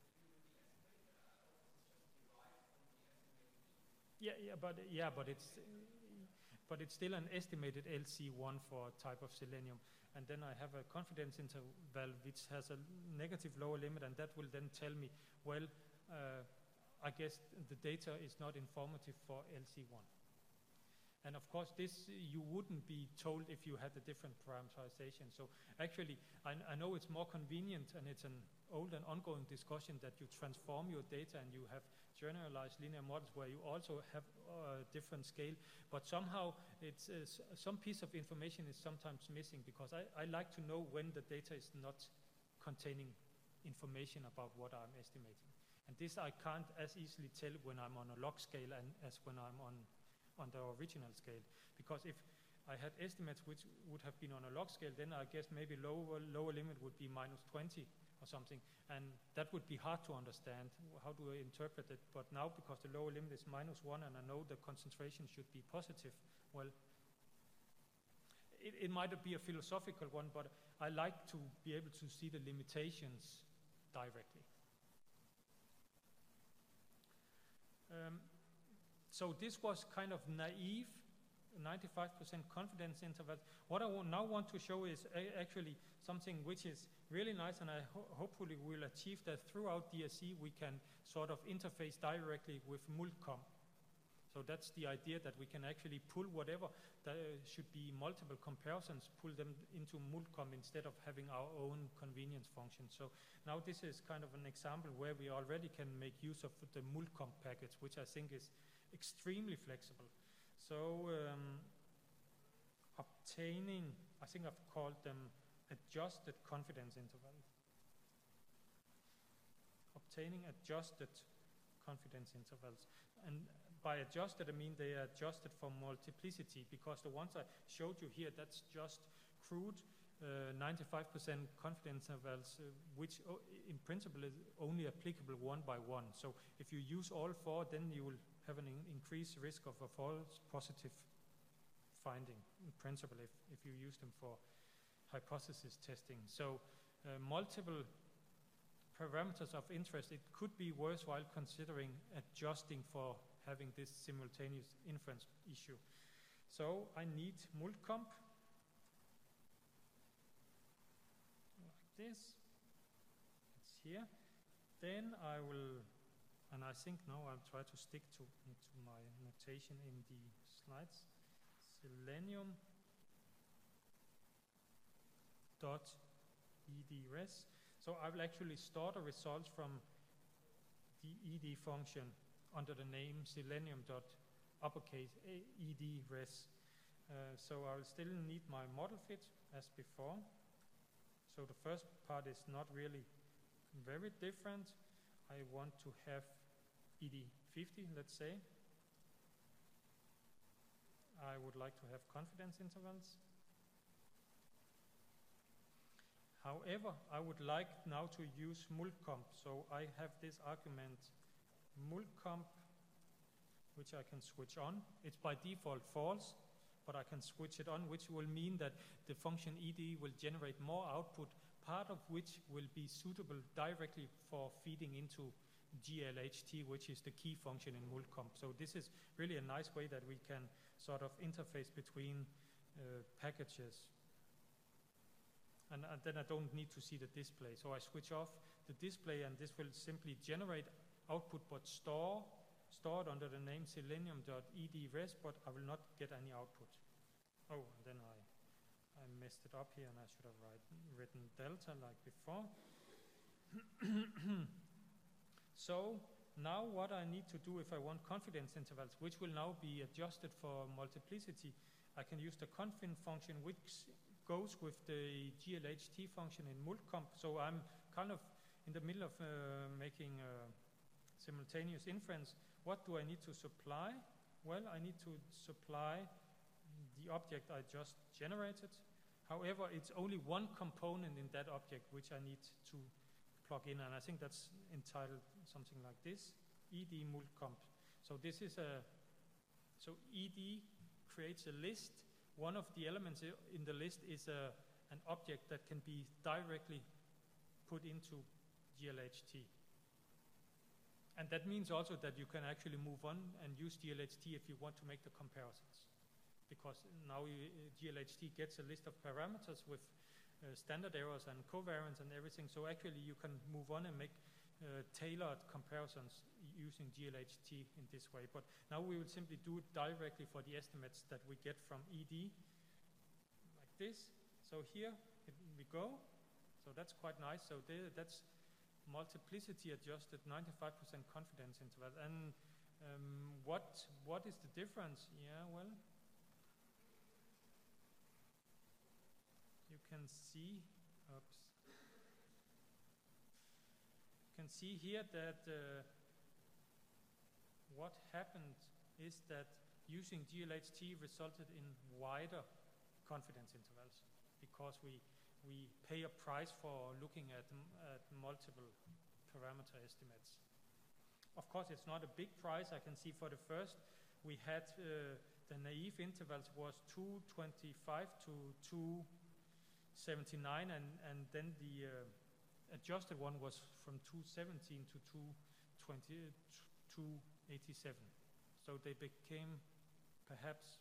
But it's still an estimated LC1 for a type of selenium, and then I have a confidence interval which has a negative lower limit, and that will then tell me, well, I guess the data is not informative for LC1. And of course, this you wouldn't be told if you had a different parameterization. So actually, I know it's more convenient, and it's an old and ongoing discussion that you transform your data and you have generalized linear models where you also have a different scale. But somehow, it's some piece of information is sometimes missing, because I like to know when the data is not containing information about what I'm estimating. And this I can't as easily tell when I'm on a log scale as when I'm on the original scale, because if I had estimates which would have been on a log scale, then I guess maybe lower limit would be -20 or something, and that would be hard to understand. How do I interpret it? But now, because the lower limit is -1 and I know the concentration should be positive, well, it might be a philosophical one, but I like to be able to see the limitations directly. So this was kind of naive, 95% confidence interval. What I now want to show is actually something which is really nice, and I hopefully will achieve that throughout DSC we can sort of interface directly with MultComp. So that's the idea, that we can actually pull whatever, there should be multiple comparisons, pull them into MultComp instead of having our own convenience function. So now this is kind of an example where we already can make use of the MultComp package, which I think is extremely flexible. So obtaining, I think I've called them adjusted confidence intervals. Obtaining adjusted confidence intervals. And by adjusted, I mean they are adjusted for multiplicity, because the ones I showed you here, that's just crude 95% confidence intervals, which in principle is only applicable one by one. So if you use all four, then you will have an increased risk of a false positive finding, in principle, if you use them for hypothesis testing. So multiple parameters of interest, it could be worthwhile considering adjusting for having this simultaneous inference issue. So I need MultComp, like this. It's here. Then I will, and I think now I'll try to stick to my notation in the slides. Selenium dot edres. So I will actually store the results from the ed function under the name selenium.uppercase edres. So I will still need my model fit as before. So the first part is not really very different. I want to have ED50, let's say. I would like to have confidence intervals. However, I would like now to use MultComp. So I have this argument MultComp, which I can switch on. It's by default false, but I can switch it on, which will mean that the function ed will generate more output, part of which will be suitable directly for feeding into GLHT, which is the key function in MultComp. So this is really a nice way that we can sort of interface between packages. And then I don't need to see the display. So I switch off the display, and this will simply generate output, but stored under the name selenium.edres, but I will not get any output. Oh, and then I messed it up here, and I should have written delta like before. So now what I need to do if I want confidence intervals, which will now be adjusted for multiplicity, I can use the confin function, which goes with the GLHT function in multcomp. So I'm kind of in the middle of making simultaneous inference. What do I need to supply? Well, I need to supply the object I just generated. However, it's only one component in that object which I need to plug in, and I think that's entitled something like this, ed multcomp. So this is so ed creates a list. One of the elements in the list is an object that can be directly put into GLHT. And that means also that you can actually move on and use GLHT if you want to make the comparisons. Because now GLHT gets a list of parameters with standard errors and covariance and everything. So actually you can move on and make tailored comparisons using GLHT in this way. But now we will simply do it directly for the estimates that we get from ED, like this. So here we go. So that's quite nice. So that's multiplicity adjusted 95% confidence interval. And what is the difference? Yeah, well, you can see, here that what happened is that using GLHT resulted in wider confidence intervals because we pay a price for looking at multiple parameter estimates. Of course, it's not a big price. I can see for the first, we had the naive intervals was 225 to 279, and then the adjusted one was from 217 to 287. So they became perhaps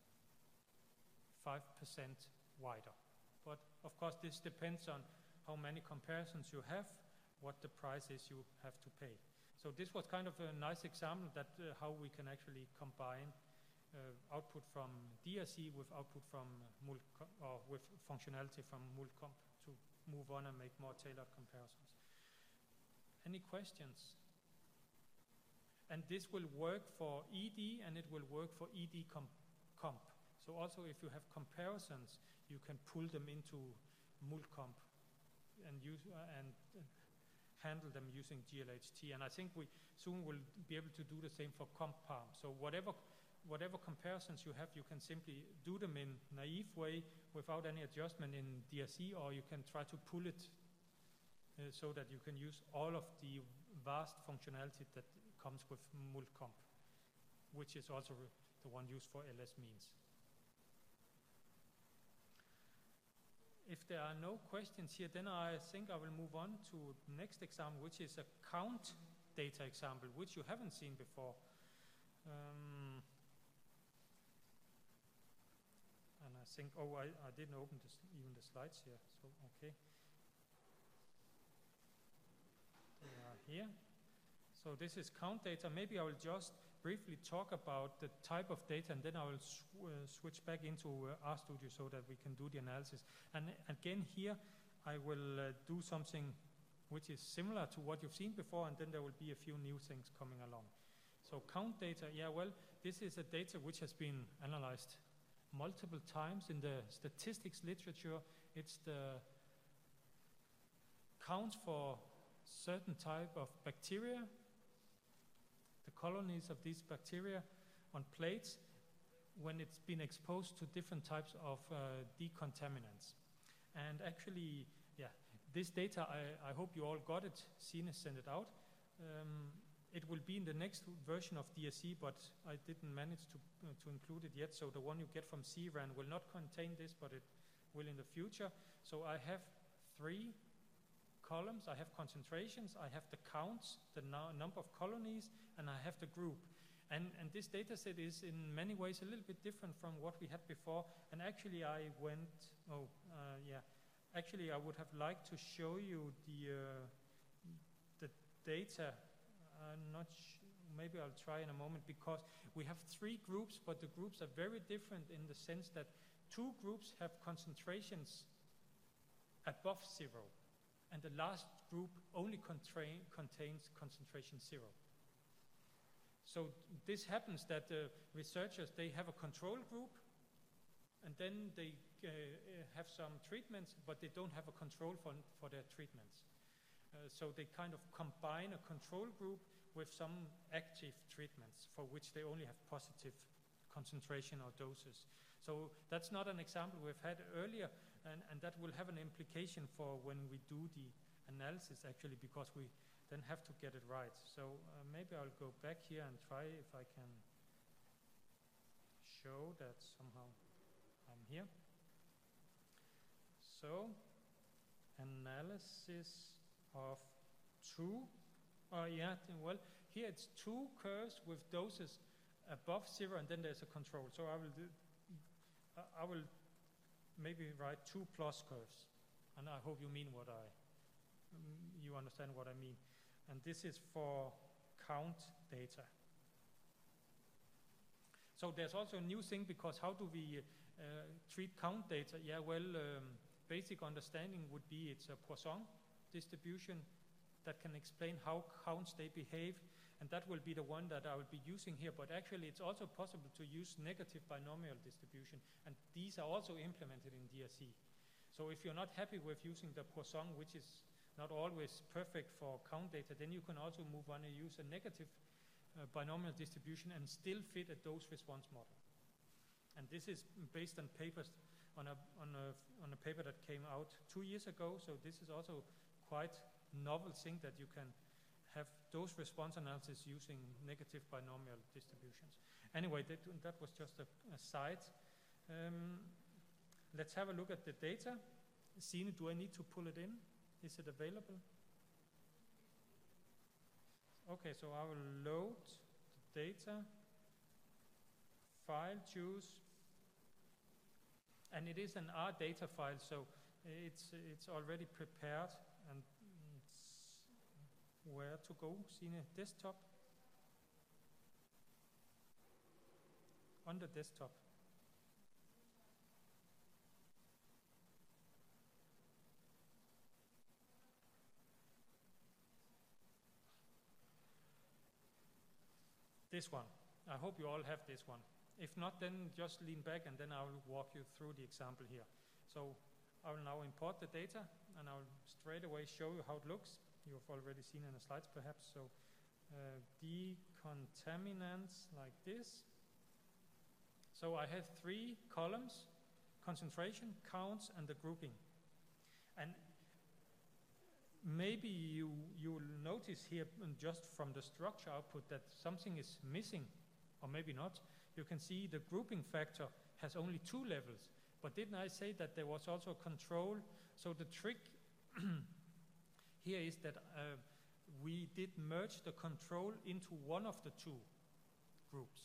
5% wider. But of course, this depends on how many comparisons you have, what the price is you have to pay. So this was kind of a nice example that how we can actually combine output from DRC with output from or with functionality from multcomp to move on and make more tailored comparisons. Any questions? And this will work for ED and it will work for ED comp. So also if you have comparisons, you can pull them into multcomp and use and handle them using GLHT. And I think we soon will be able to do the same for comp-palm. So whatever comparisons you have, you can simply do them in naive way without any adjustment in DRC, or you can try to pull it so that you can use all of the vast functionality that comes with multcomp, which is also the one used for LS means. If there are no questions here, then I think I will move on to the next example, which is a count data example, which you haven't seen before. And I think, I didn't open even the slides here, so okay. They are here. So this is count data. Maybe I will just briefly talk about the type of data, and then I will switch back into RStudio so that we can do the analysis. And again here, I will do something which is similar to what you've seen before, and then there will be a few new things coming along. So count data, yeah, well, this is a data which has been analyzed multiple times in the statistics literature. It's the count for certain type of bacteria, the colonies of these bacteria on plates when it's been exposed to different types of decontaminants. And actually, yeah, this data, I hope you all got it, seen it, sent it out. It will be in the next version of DRC, but I didn't manage to include it yet. So the one you get from CRAN will not contain this, but it will in the future. So I have 3 columns. I have concentrations, I have the counts, the number of colonies, and I have the group. And this data set is in many ways a little bit different from what we had before. And actually I went, actually I would have liked to show you the data. Maybe I'll try in a moment, because we have 3 groups, but the groups are very different in the sense that 2 groups have concentrations above 0. And the last group only contains concentration 0. So this happens that the researchers, they have a control group, and then they have some treatments, but they don't have a control for their treatments. So they kind of combine a control group with some active treatments for which they only have positive concentration or doses. So that's not an example we've had earlier, and that will have an implication for when we do the analysis actually, because we then have to get it right. So maybe I'll go back here and try if I can show that somehow I'm here. So, analysis of two, well, here it's two curves with doses above 0, and then there's a control. So I will maybe write 2 plus curves, and I hope you mean you understand what I mean. And this is for count data. So there's also a new thing, because how do we treat count data? Yeah, well, basic understanding would be it's a Poisson distribution that can explain how counts they behave, and that will be the one that I will be using here. But actually it's also possible to use negative binomial distribution, and these are also implemented in DRC. So if you're not happy with using the Poisson, which is not always perfect for count data, then you can also move on and use a negative binomial distribution and still fit a dose-response model. And this is based on papers on a paper that came out 2 years ago. So this is also quite novel thing, that you can have dose-response analysis using negative binomial distributions. Anyway, that was just a side. Let's have a look at the data. Signe, do I need to pull it in? Is it available? Okay, so I will load the data, file, choose, and it is an R data file, so it's already prepared, and it's where to go, Signe, desktop, on the desktop. This one. I hope you all have this one. If not, then just lean back and then I will walk you through the example here. So I will now import the data, and I will straight away show you how it looks. You've already seen in the slides perhaps. So decontaminants like this. So I have 3 columns: concentration, counts, and the grouping. And maybe you'll notice here, just from the structure output, that something is missing, or maybe not. You can see the grouping factor has only 2 levels. But didn't I say that there was also a control? So the trick here is that we did merge the control into one of the 2 groups.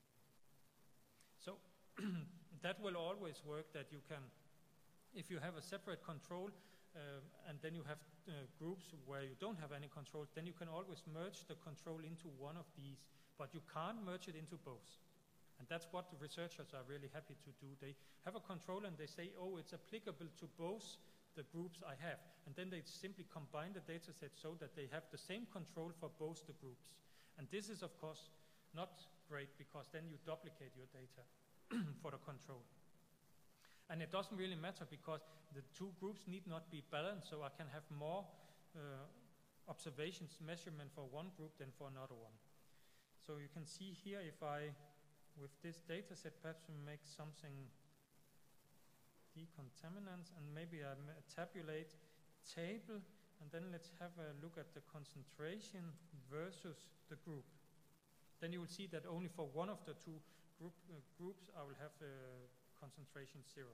So that will always work, that you can, if you have a separate control, and then you have groups where you don't have any control, then you can always merge the control into one of these, but you can't merge it into both. And that's what the researchers are really happy to do. They have a control and they say, oh, it's applicable to both the groups I have. And then they simply combine the data set so that they have the same control for both the groups. And this is, of course, not great, because then you duplicate your data for the control. And it doesn't really matter, because the 2 groups need not be balanced, so I can have more observations, measurement for one group than for another one. So you can see here, if I, with this data set, perhaps we make something decontaminants, and maybe I tabulate table, and then let's have a look at the concentration versus the group. Then you will see that only for one of the 2 groups I will have concentration 0.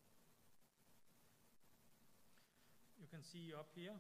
You can see up here,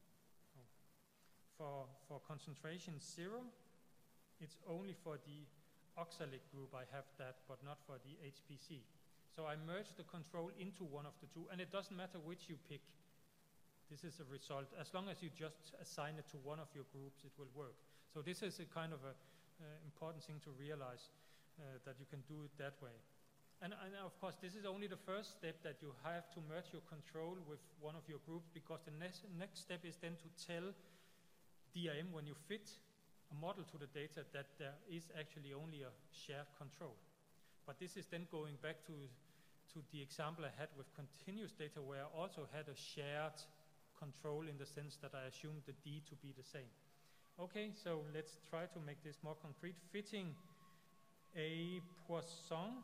for concentration 0, it's only for the oxalic group I have that, but not for the HPC. So I merge the control into one of the 2, and it doesn't matter which you pick. This is a result. As long as you just assign it to one of your groups, it will work. So this is a kind of a important thing to realize, that you can do it that way. And of course, this is only the first step, that you have to merge your control with one of your groups, because the next step is then to tell DRM, when you fit a model to the data, that there is actually only a shared control. But this is then going back to to the example I had with continuous data, where I also had a shared control in the sense that I assumed the D to be the same. Okay, so let's try to make this more concrete. Fitting a Poisson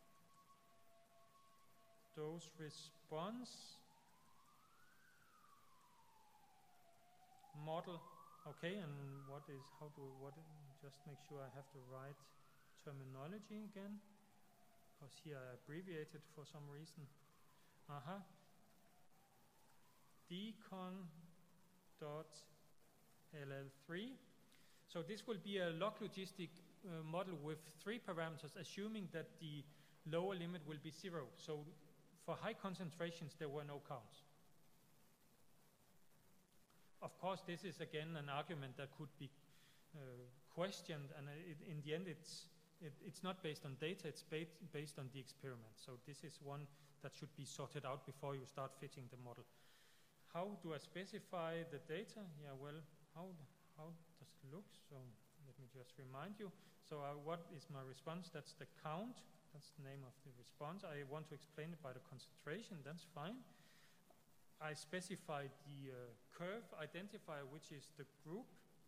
dose response model. Okay, and just make sure I have the right terminology again, because here I abbreviated for some reason. Decon.ll3. So this will be a log logistic model with 3 parameters, assuming that the lower limit will be 0. So for high concentrations, there were no counts. Of course, this is again an argument that could be questioned, and in the end, it's not based on data, it's based on the experiment. So this is one that should be sorted out before you start fitting the model. How do I specify the data? Yeah, well, how does it look? So let me just remind you. So what is my response? That's the count. That's the name of the response. I want to explain it by the concentration. That's fine. I specify the curve identifier, which is the group.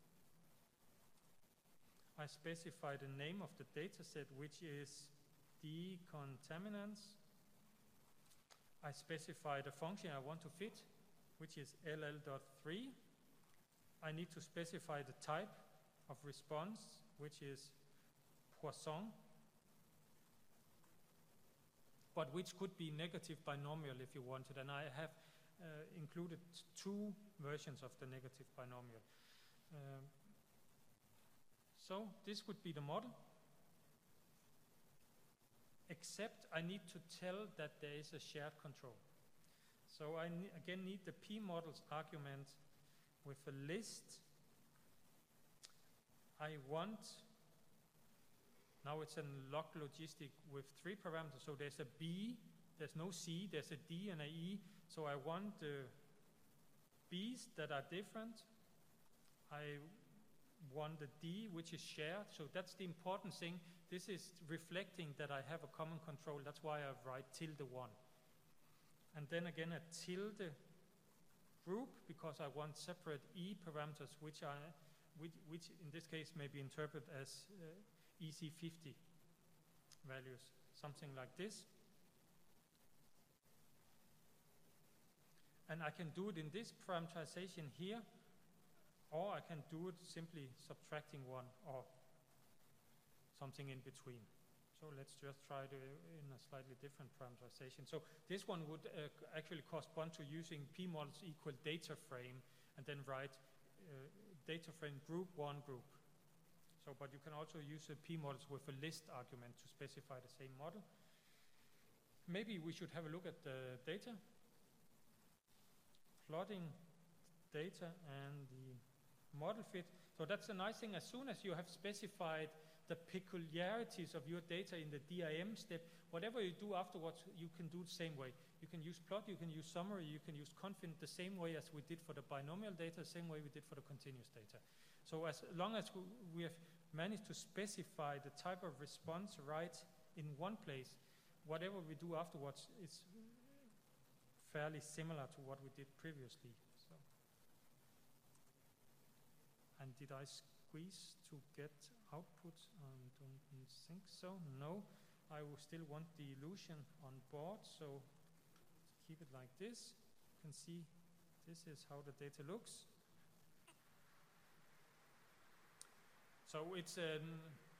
I specify the name of the data set, which is decontaminants. I specify the function I want to fit, which is ll.3. I need to specify the type of response, which is Poisson, but which could be negative binomial if you wanted. And I have included 2 versions of the negative binomial. So this would be the model, except I need to tell that there is a shared control. So I again need the p-models argument with a list. I want, now it's a log logistic with 3 parameters, so there's a B, there's no C, there's a D and a E, so I want the B's that are different. I want the D, which is shared, so that's the important thing. This is reflecting that I have a common control, that's why I write tilde1. And then again a tilde group, because I want separate E parameters, which in this case may be interpreted as EC50 values, something like this. And I can do it in this parameterization here, or I can do it simply subtracting 1 or something in between. So let's just try it in a slightly different parameterization. So this one would actually correspond to using p-models equal data frame, and then write data frame group 1 group. So, but you can also use the p-models with a list argument to specify the same model. Maybe we should have a look at the data. Plotting data and the model fit. So that's a nice thing. As soon as you have specified the peculiarities of your data in the DIM step, whatever you do afterwards, you can do the same way. You can use plot, you can use summary, you can use confident the same way as we did for the binomial data, the same way we did for the continuous data. So as long as we have managed to specify the type of response right in one place, whatever we do afterwards is fairly similar to what we did previously. So. And did I squeeze to get output? I don't think so. No, I will still want the illusion on board, so keep it like this. You can see this is how the data looks. So it's and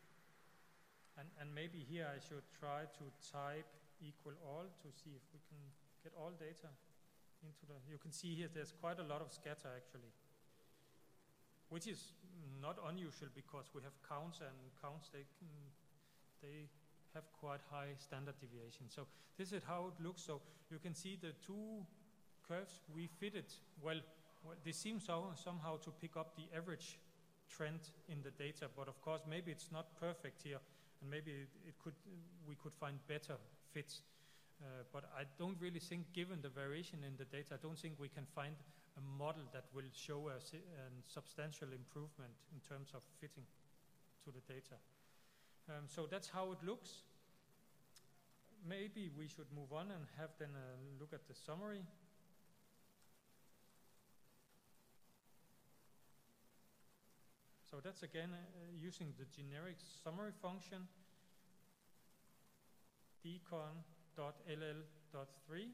maybe here I should try to type equal all to see if we can get all data into the, you can see here there's quite a lot of scatter actually, which is not unusual because we have counts, and counts they have quite high standard deviation. So this is how it looks. So you can see the 2 curves we fitted. Well they seem somehow to pick up the average trend in the data, but of course maybe it's not perfect here, and maybe we could find better fits. But I don't really think, given the variation in the data, I don't think we can find a model that will show a substantial improvement in terms of fitting to the data. So that's how it looks. maybe we should move on and have then a look at the summary. So that's again using the generic summary function dcon.ll.3.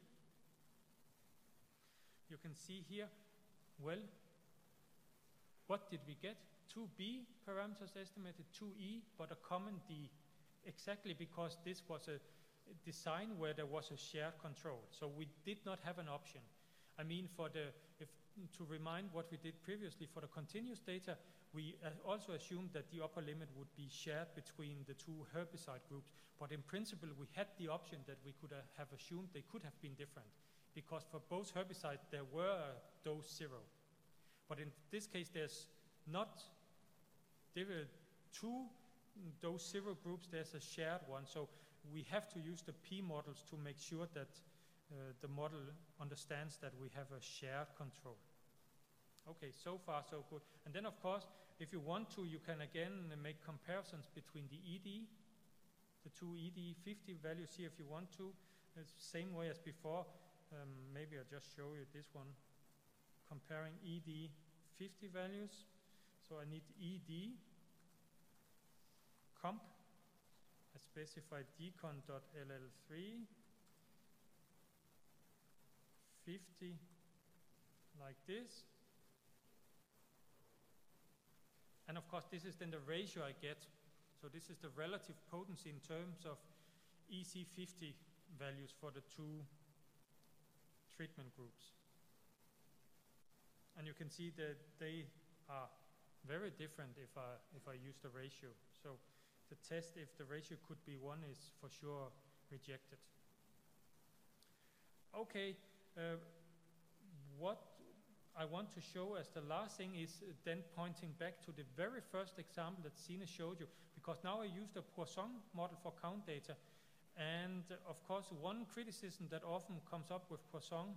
You can see here, well, what did we get? 2b parameters estimated, 2e, but a common d, exactly because this was a design where there was a shared control. So we did not have an option. I mean, to remind what we did previously, for the continuous data, we also assumed that the upper limit would be shared between the two herbicide groups. But in principle, we had the option that we could have assumed they could have been different, because for both herbicides, there were a dose 0. But in this case, there's not two dose 0 groups, there's a shared one. So we have to use the P models to make sure that the model understands that we have a shared control. Okay, so far so good. And then of course, if you want to, you can again make comparisons between the ED, the two ED50 values here if you want to. It's the same way as before. Maybe I'll just show you this one. Comparing ED50 values. So I need ED comp. I specify dcon.ll3 50 like this. And of course, this is then the ratio I get. So this is the relative potency in terms of EC50 values for the two treatment groups. And you can see that they are very different if I use the ratio. So the test, if the ratio could be 1, is for sure rejected. Okay, what I want to show as the last thing is then pointing back to the very first example that Signe showed you, because now I used a Poisson model for count data. And of course, one criticism that often comes up with Poisson,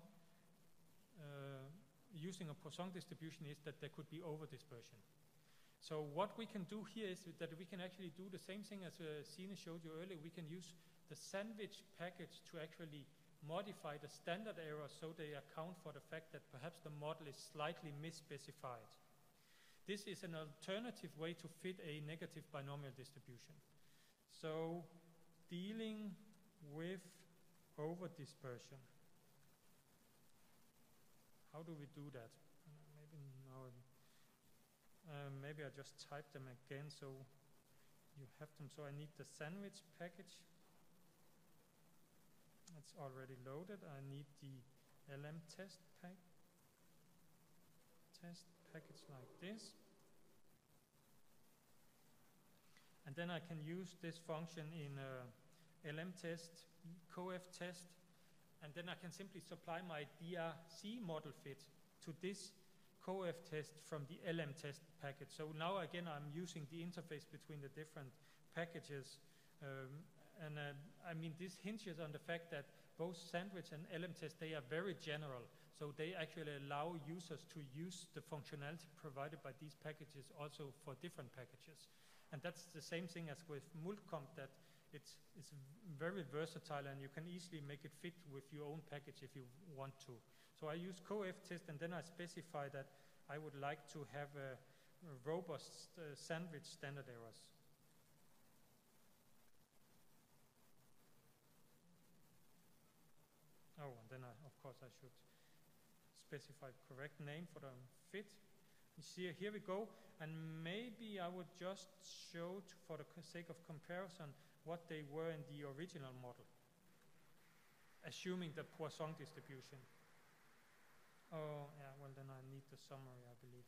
using a Poisson distribution, is that there could be over-dispersion. So what we can do here is that we can actually do the same thing as Signe showed you earlier. We can use the sandwich package to actually modify the standard error so they account for the fact that perhaps the model is slightly misspecified. This is an alternative way to fit a negative binomial distribution. So dealing with over-dispersion. How do we do that? Maybe I just type them again so you have them. So I need the sandwich package. It's already loaded. I need the LM test package like this. And then I can use this function in LM test, COEF test, and then I can simply supply my DRC model fit to this COEF test from the LM test package. So now again I'm using the interface between the different packages. I mean, this hinges on the fact that both sandwich and LM test, they are very general. So they actually allow users to use the functionality provided by these packages also for different packages. And that's the same thing as with Multcomp, that it's very versatile and you can easily make it fit with your own package if you want to. So I use COEF test and then I specify that I would like to have a robust sandwich standard errors. Oh, and then of course I should specify correct name for the fit. You see, here we go, and maybe I would just show, for the sake of comparison, what they were in the original model, assuming the Poisson distribution. Oh, yeah, well then I need the summary, I believe.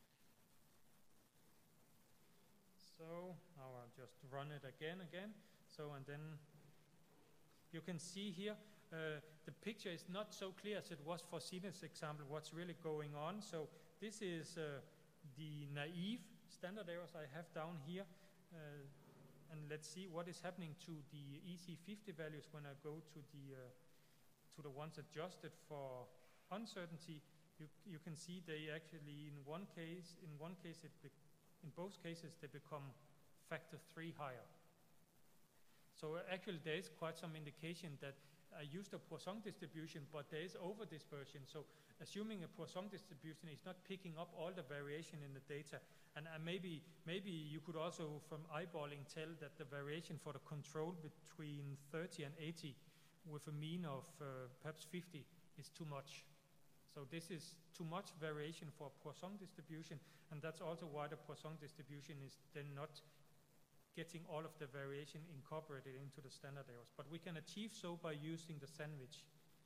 So now I'll just run it again. So, and then you can see here, the picture is not so clear as it was for Signe's example, what's really going on. So this is the naive standard errors I have down here. And let's see what is happening to the EC50 values when I go to the ones adjusted for uncertainty. You can see they actually, in both cases, they become factor 3 higher. So actually there is quite some indication that I used a Poisson distribution, but there is over-dispersion. So assuming a Poisson distribution is not picking up all the variation in the data, and maybe you could also, from eyeballing, tell that the variation for the control between 30 and 80 with a mean of perhaps 50 is too much. So this is too much variation for a Poisson distribution, and that's also why the Poisson distribution is then not getting all of the variation incorporated into the standard errors. But we can achieve so by using the sandwich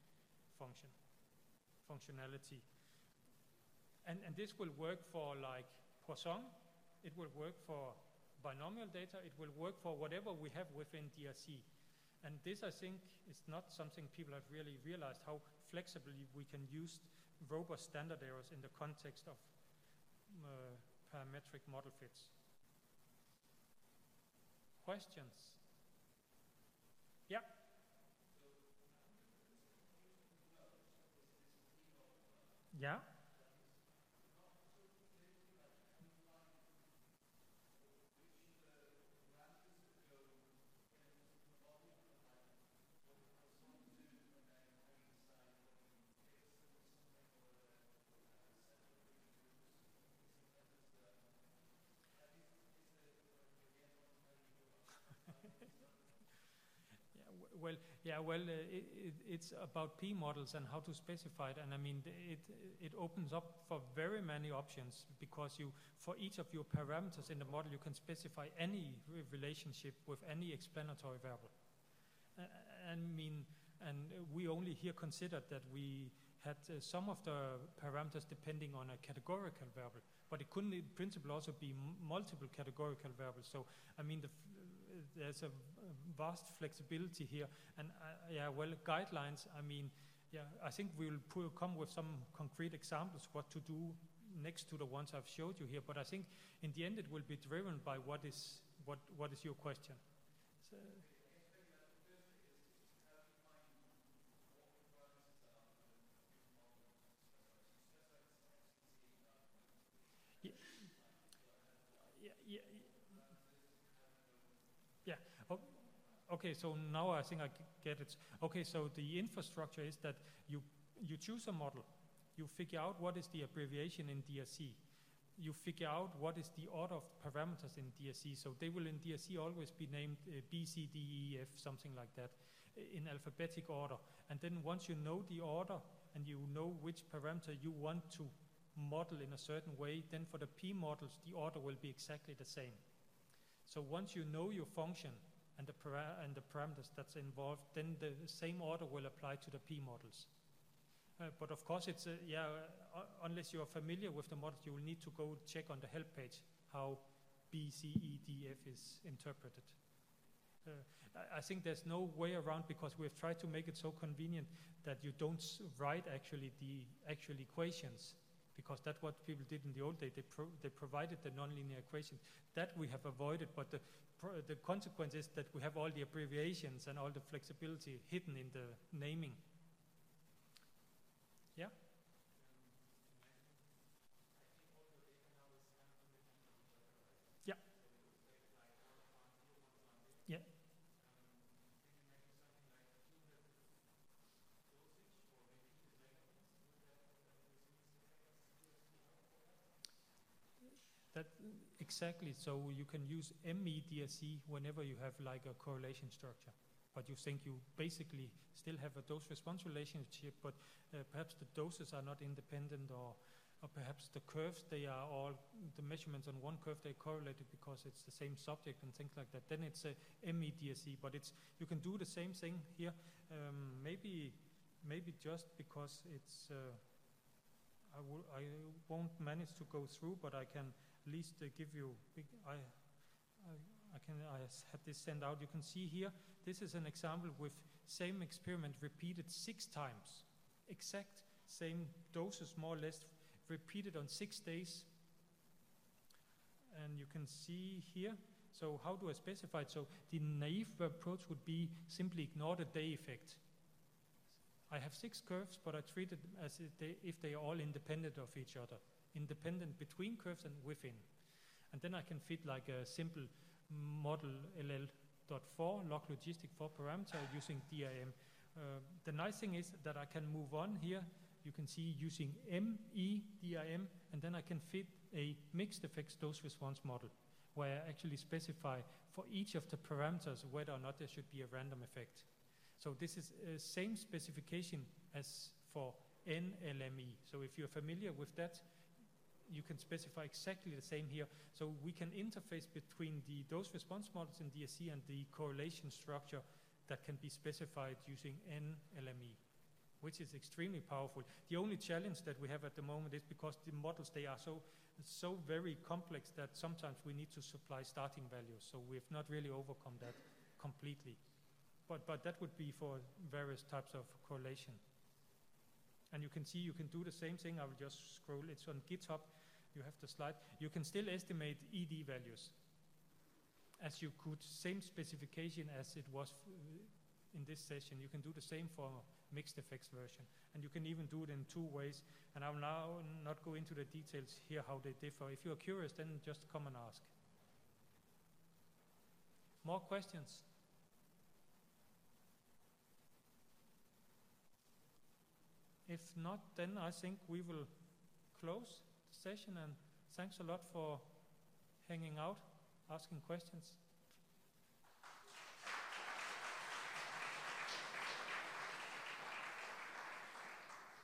functionality. And this will work for like Poisson, it will work for binomial data, it will work for whatever we have within DRC. And this, I think, is not something people have really realized, how flexibly we can use robust standard errors in the context of parametric model fits. Questions? Yeah. Yeah. It's about P models and how to specify it, and I mean it opens up for very many options, because for each of your parameters in the model you can specify any relationship with any explanatory variable. And we only here considered that we had some of the parameters depending on a categorical variable, but it couldn't in principle also be multiple categorical variables. So I mean there's a vast flexibility here, and guidelines, I think we'll come with some concrete examples what to do next to the ones I've showed you here, but I think in the end it will be driven by what is your question. So, okay, so now I think I get it. Okay, so the infrastructure is that you choose a model, you figure out what is the abbreviation in DRC, you figure out what is the order of parameters in DRC. So they will in DRC always be named B, C, D, E, F, something like that, in alphabetic order. And then once you know the order and you know which parameter you want to model in a certain way, then for the P models the order will be exactly the same. So once you know your function and the parameters that's involved, then the same order will apply to the P models. But of course, it's unless you are familiar with the models, you will need to go check on the help page how B, C, E, D, F is interpreted. I think there's no way around, because we've tried to make it so convenient that you don't write actually the actual equations, because that's what people did in the old days. They provided the nonlinear equations. That we have avoided, but the consequence is that we have all the abbreviations and all the flexibility hidden in the naming. Yeah? Yeah. Yeah. Exactly, so you can use MEDSC whenever you have like a correlation structure, but you think you basically still have a dose-response relationship, but perhaps the doses are not independent, or perhaps the curves, they are all, the measurements on one curve, they're correlated because it's the same subject and things like that. Then it's a MEDSC, but you can do the same thing here. Maybe just because it's, I won't manage to go through, but I can at least give you, I had this sent out. You can see here, this is an example with same experiment repeated 6 times. Exact same doses, more or less, repeated on 6 days. And you can see here, so how do I specify it? So the naive approach would be simply ignore the day effect. I have 6 curves, but I treat it as if they are all independent of each other. Independent between curves and within. And then I can fit like a simple model LL log.4, log logistic for parameter using DRM. The nice thing is that I can move on here. You can see using ME DRM, and then I can fit a mixed effects dose response model where I actually specify for each of the parameters whether or not there should be a random effect. So this is the same specification as for NLME. So if you're familiar with that, you can specify exactly the same here. So we can interface between the dose response models in DSC and the correlation structure that can be specified using NLME, which is extremely powerful. The only challenge that we have at the moment is because the models, they are so very complex that sometimes we need to supply starting values. So we've not really overcome that completely. But that would be for various types of correlation. And you can see you can do the same thing. I will just scroll. It's on GitHub. You have the slide. You can still estimate ED values as you could, same specification as it was in this session. You can do the same for mixed effects version. And you can even do it in 2 ways. And I will now not go into the details here how they differ. If you're curious, then just come and ask. More questions? If not, then I think we will close the session, and thanks a lot for hanging out, asking questions.